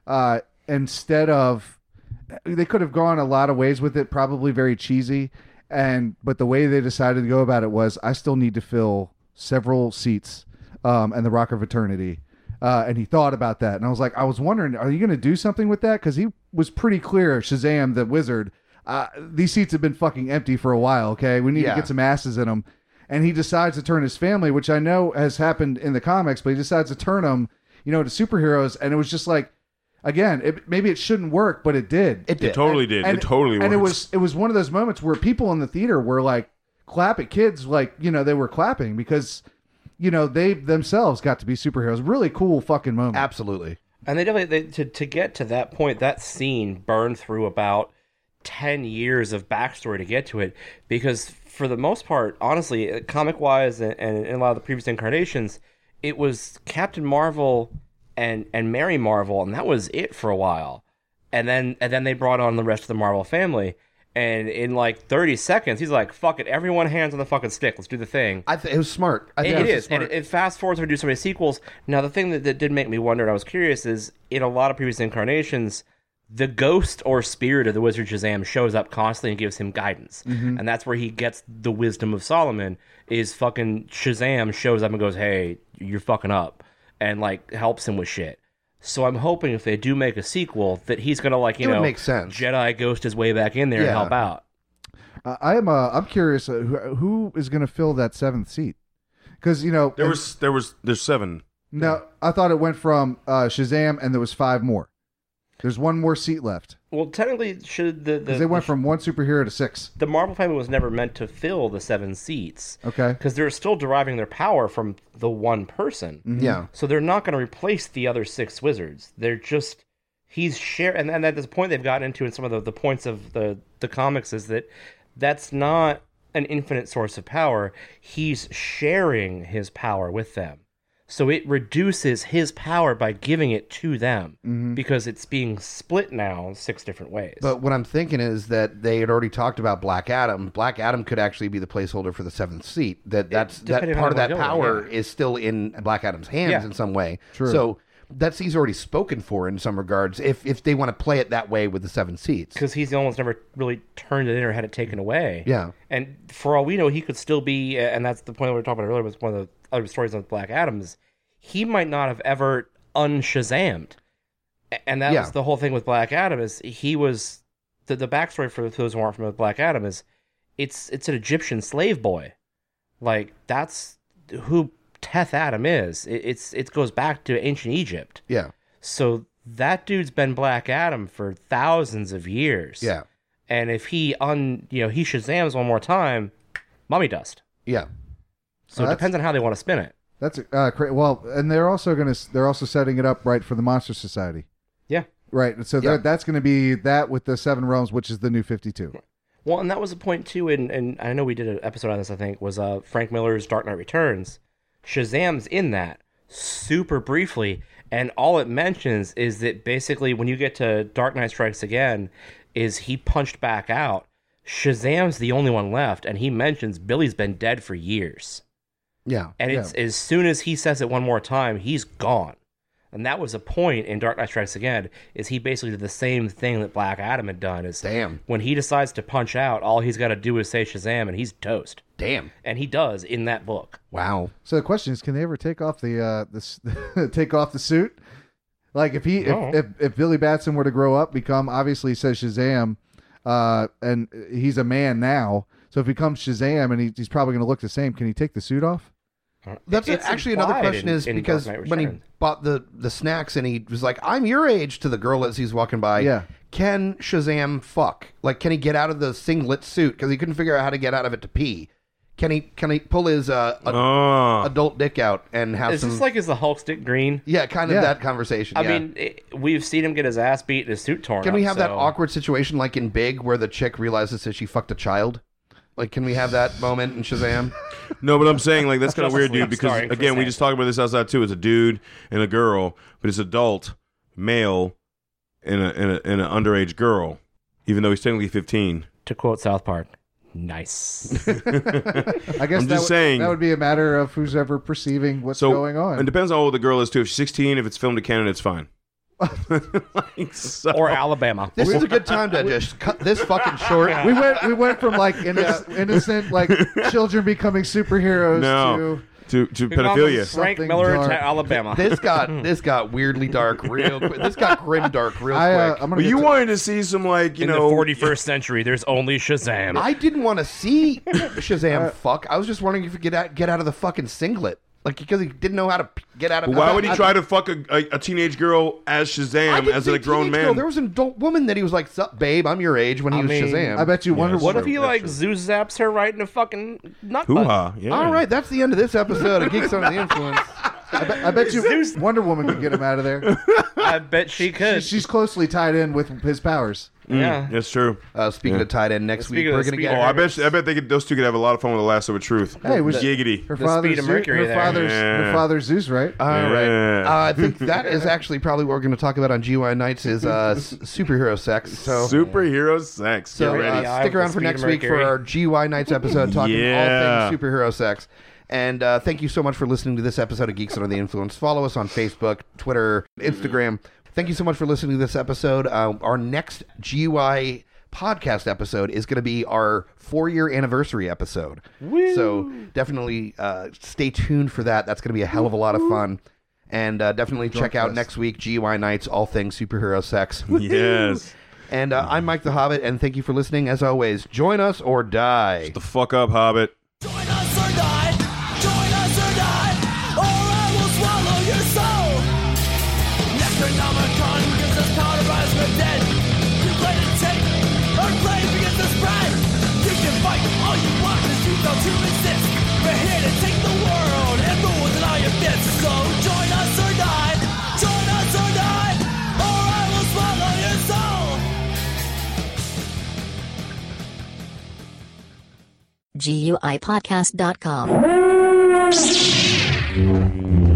Instead of, they could have gone a lot of ways with it, probably very cheesy, but the way they decided to go about it was, I still need to fill several seats. And the Rock of Eternity. And he thought about that. And I was wondering, are you going to do something with that? Because he was pretty clear, Shazam, the wizard, these seats have been fucking empty for a while, okay? We need to get some asses in them. And he decides to turn his family, which I know has happened in the comics, but he decides to turn them, to superheroes. And it was just like, again, maybe it shouldn't work, but it did. It totally did. It totally worked. And it was one of those moments where people in the theater were like, clapping. Kids, like, they were clapping because... they themselves got to be superheroes. Really cool fucking moment. Absolutely. And they definitely, to get to that point, that scene burned through about 10 years of backstory to get to it. Because for the most part, honestly, comic-wise and in a lot of the previous incarnations, it was Captain Marvel and Mary Marvel, and that was it for a while. And then they brought on the rest of the Marvel family. And in like 30 seconds, he's like, fuck it, everyone hands on the fucking stick. Let's do the thing. It was smart. It is. Smart. And it fast forwards to do so many sequels. Now, the thing that did make me wonder, and I was curious, is in a lot of previous incarnations, the ghost or spirit of the wizard Shazam shows up constantly and gives him guidance. Mm-hmm. And that's where he gets the wisdom of Solomon, is fucking Shazam shows up and goes, hey, you're fucking up. And like helps him with shit. So I'm hoping if they do make a sequel that he's gonna make sense. Jedi ghost his way back in there and help out. I'm curious who is gonna fill that 7th seat, because there's 7. No, I thought it went from Shazam and there was 5 more. There's 1 more seat left. Well, technically, should they went from 1 superhero to 6. The Marvel family was never meant to fill the 7 seats. Okay. Because they're still deriving their power from the one person. Mm-hmm. Yeah. So they're not going to replace the other 6 wizards. They're just... He's sharing... And at this point they've gotten into in some of the points of the comics is that that's not an infinite source of power. He's sharing his power with them. So it reduces his power by giving it to them because it's being split now 6 different ways. But what I'm thinking is that they had already talked about Black Adam. Black Adam could actually be the placeholder for the 7th seat. That part of that power is still in Black Adam's hands in some way. True. So that seat's already spoken for in some regards if they want to play it that way with the 7 seats. Because he's the only one that's never really turned it in or had it taken away. Yeah. And for all we know, he could still be, and that's the point we were talking about earlier, was one of the other stories of Black Adam is he might not have ever un-Shazammed. And that was the whole thing with Black Adam is he was, the backstory for those who aren't familiar with Black Adam is it's an Egyptian slave boy. Like, that's who Teth Adam is. It goes back to ancient Egypt. Yeah. So that dude's been Black Adam for thousands of years. Yeah. And if he he Shazams one more time, mummy dust. Yeah. So it depends on how they want to spin it. That's well, and they're also setting it up right for the Monster Society. Yeah. Right. So that's going to be that with the 7 realms, which is the new 52. Well, and that was a point too, and I know we did an episode on this, I think, was Frank Miller's Dark Knight Returns. Shazam's in that super briefly, and all it mentions is that basically when you get to Dark Knight Strikes Again, is he punched back out. Shazam's the only one left, and he mentions Billy's been dead for years. Yeah. And it's as soon as he says it one more time, he's gone. And that was a point in Dark Knight Strikes Again, is he basically did the same thing that Black Adam had done. Is Damn. When he decides to punch out, all he's got to do is say Shazam, and he's toast. Damn. And he does in that book. Wow. So the question is, can they ever take off take off the suit? Like if if Billy Batson were to grow up, become, obviously he says Shazam, and he's a man now. So if he becomes Shazam and he's probably going to look the same, can he take the suit off? That's It's actually another implied question in- is in because Dark Knight when he Returns. bought the snacks and he was like, I'm your age to the girl as he's walking by. Yeah. Can Shazam fuck? Like, can he get out of the singlet suit? Because he couldn't figure out how to get out of it to pee. Can he pull his adult dick out and have Is some... this like, is the Hulk stick green? yeah, kind of Yeah. that conversation. I yeah. mean, we've seen him get his ass beat and his suit torn Can up, we have that so- awkward situation like in Big where the chick realizes that she fucked a child? Like, can we have that moment in Shazam? No, but I'm saying like that's kind of Justice weird, dude. League Because starring Chris again, we Evans. just talked about this outside too. It's a dude and a girl, but it's adult, male, and an underage girl, even though he's technically 15. To quote South Park, nice. I guess I'm just saying. that would be a matter of who's ever perceiving what's So going on. It depends on how old the girl is too. If she's 16, if it's filmed in Canada, it's fine. Like, so- Or Alabama. This is a good time to just cut this fucking short. we went from like innocent like children becoming superheroes No. to to We call them pedophilia. Frank Something Miller dark. to Alabama. This got weirdly dark real quick. This got grim dark real quick. I'm gonna But get you to- wanted to see some like you in know the 41st century, there's only Shazam. I didn't want to see Shazam fuck. I was just wondering if he could get out of the fucking singlet. Like, because he didn't know how to get out of it. Why would he try to fuck a teenage girl as Shazam as a grown man? There was an adult woman that he was like, "Sup, babe, I'm your age," when he was mean, Shazam. I bet you Wonder What Woman. if he like Zeus zaps her right in the fucking nut Hoo button? ha! Yeah. All right, that's the end of this episode of Geeks Under the Influence. I bet you Wonder Woman could get him out of there. I bet she could. She's closely tied in with his powers. Yeah. That's true. Speaking of tight end, next week Speaking of we're the gonna speed- get. Oh, I bet those two could have a lot of fun with the lasso of truth. Hey, was giggity. her The father's speed of Mercury her there. father's Yeah. her father's Zeus, right? All right. Yeah. I think that is actually probably what we're going to talk about on GY Nights is superhero sex. So Superhero sex. So Get ready. Yeah, stick around the for Speed next of week for Mercury. our GY Nights episode talking Yeah. all things superhero sex. And thank you so much for listening to this episode of Geeks Under the Influence. Follow us on Facebook, Twitter, Instagram. Thank you so much for listening to this episode. Our next GY podcast episode is going to be our 4-year anniversary episode. So definitely stay tuned for that. That's going to be a hell of a lot of fun. And definitely check out fest. next week, GY Nights, all things superhero sex. Yes. And I'm Mike the Hobbit, and thank you for listening. As always, join us or die. The fuck up, Hobbit. Join us or die, or I will swallow your soul. Necronomicon gives us power to rise from the dead. You play to take, or play begins to spread. You can fight all you want, cause you fail to resist. We're here to take the world and rule with all your fists. So join us or die, or I will swallow your soul. GUIPodcast.com.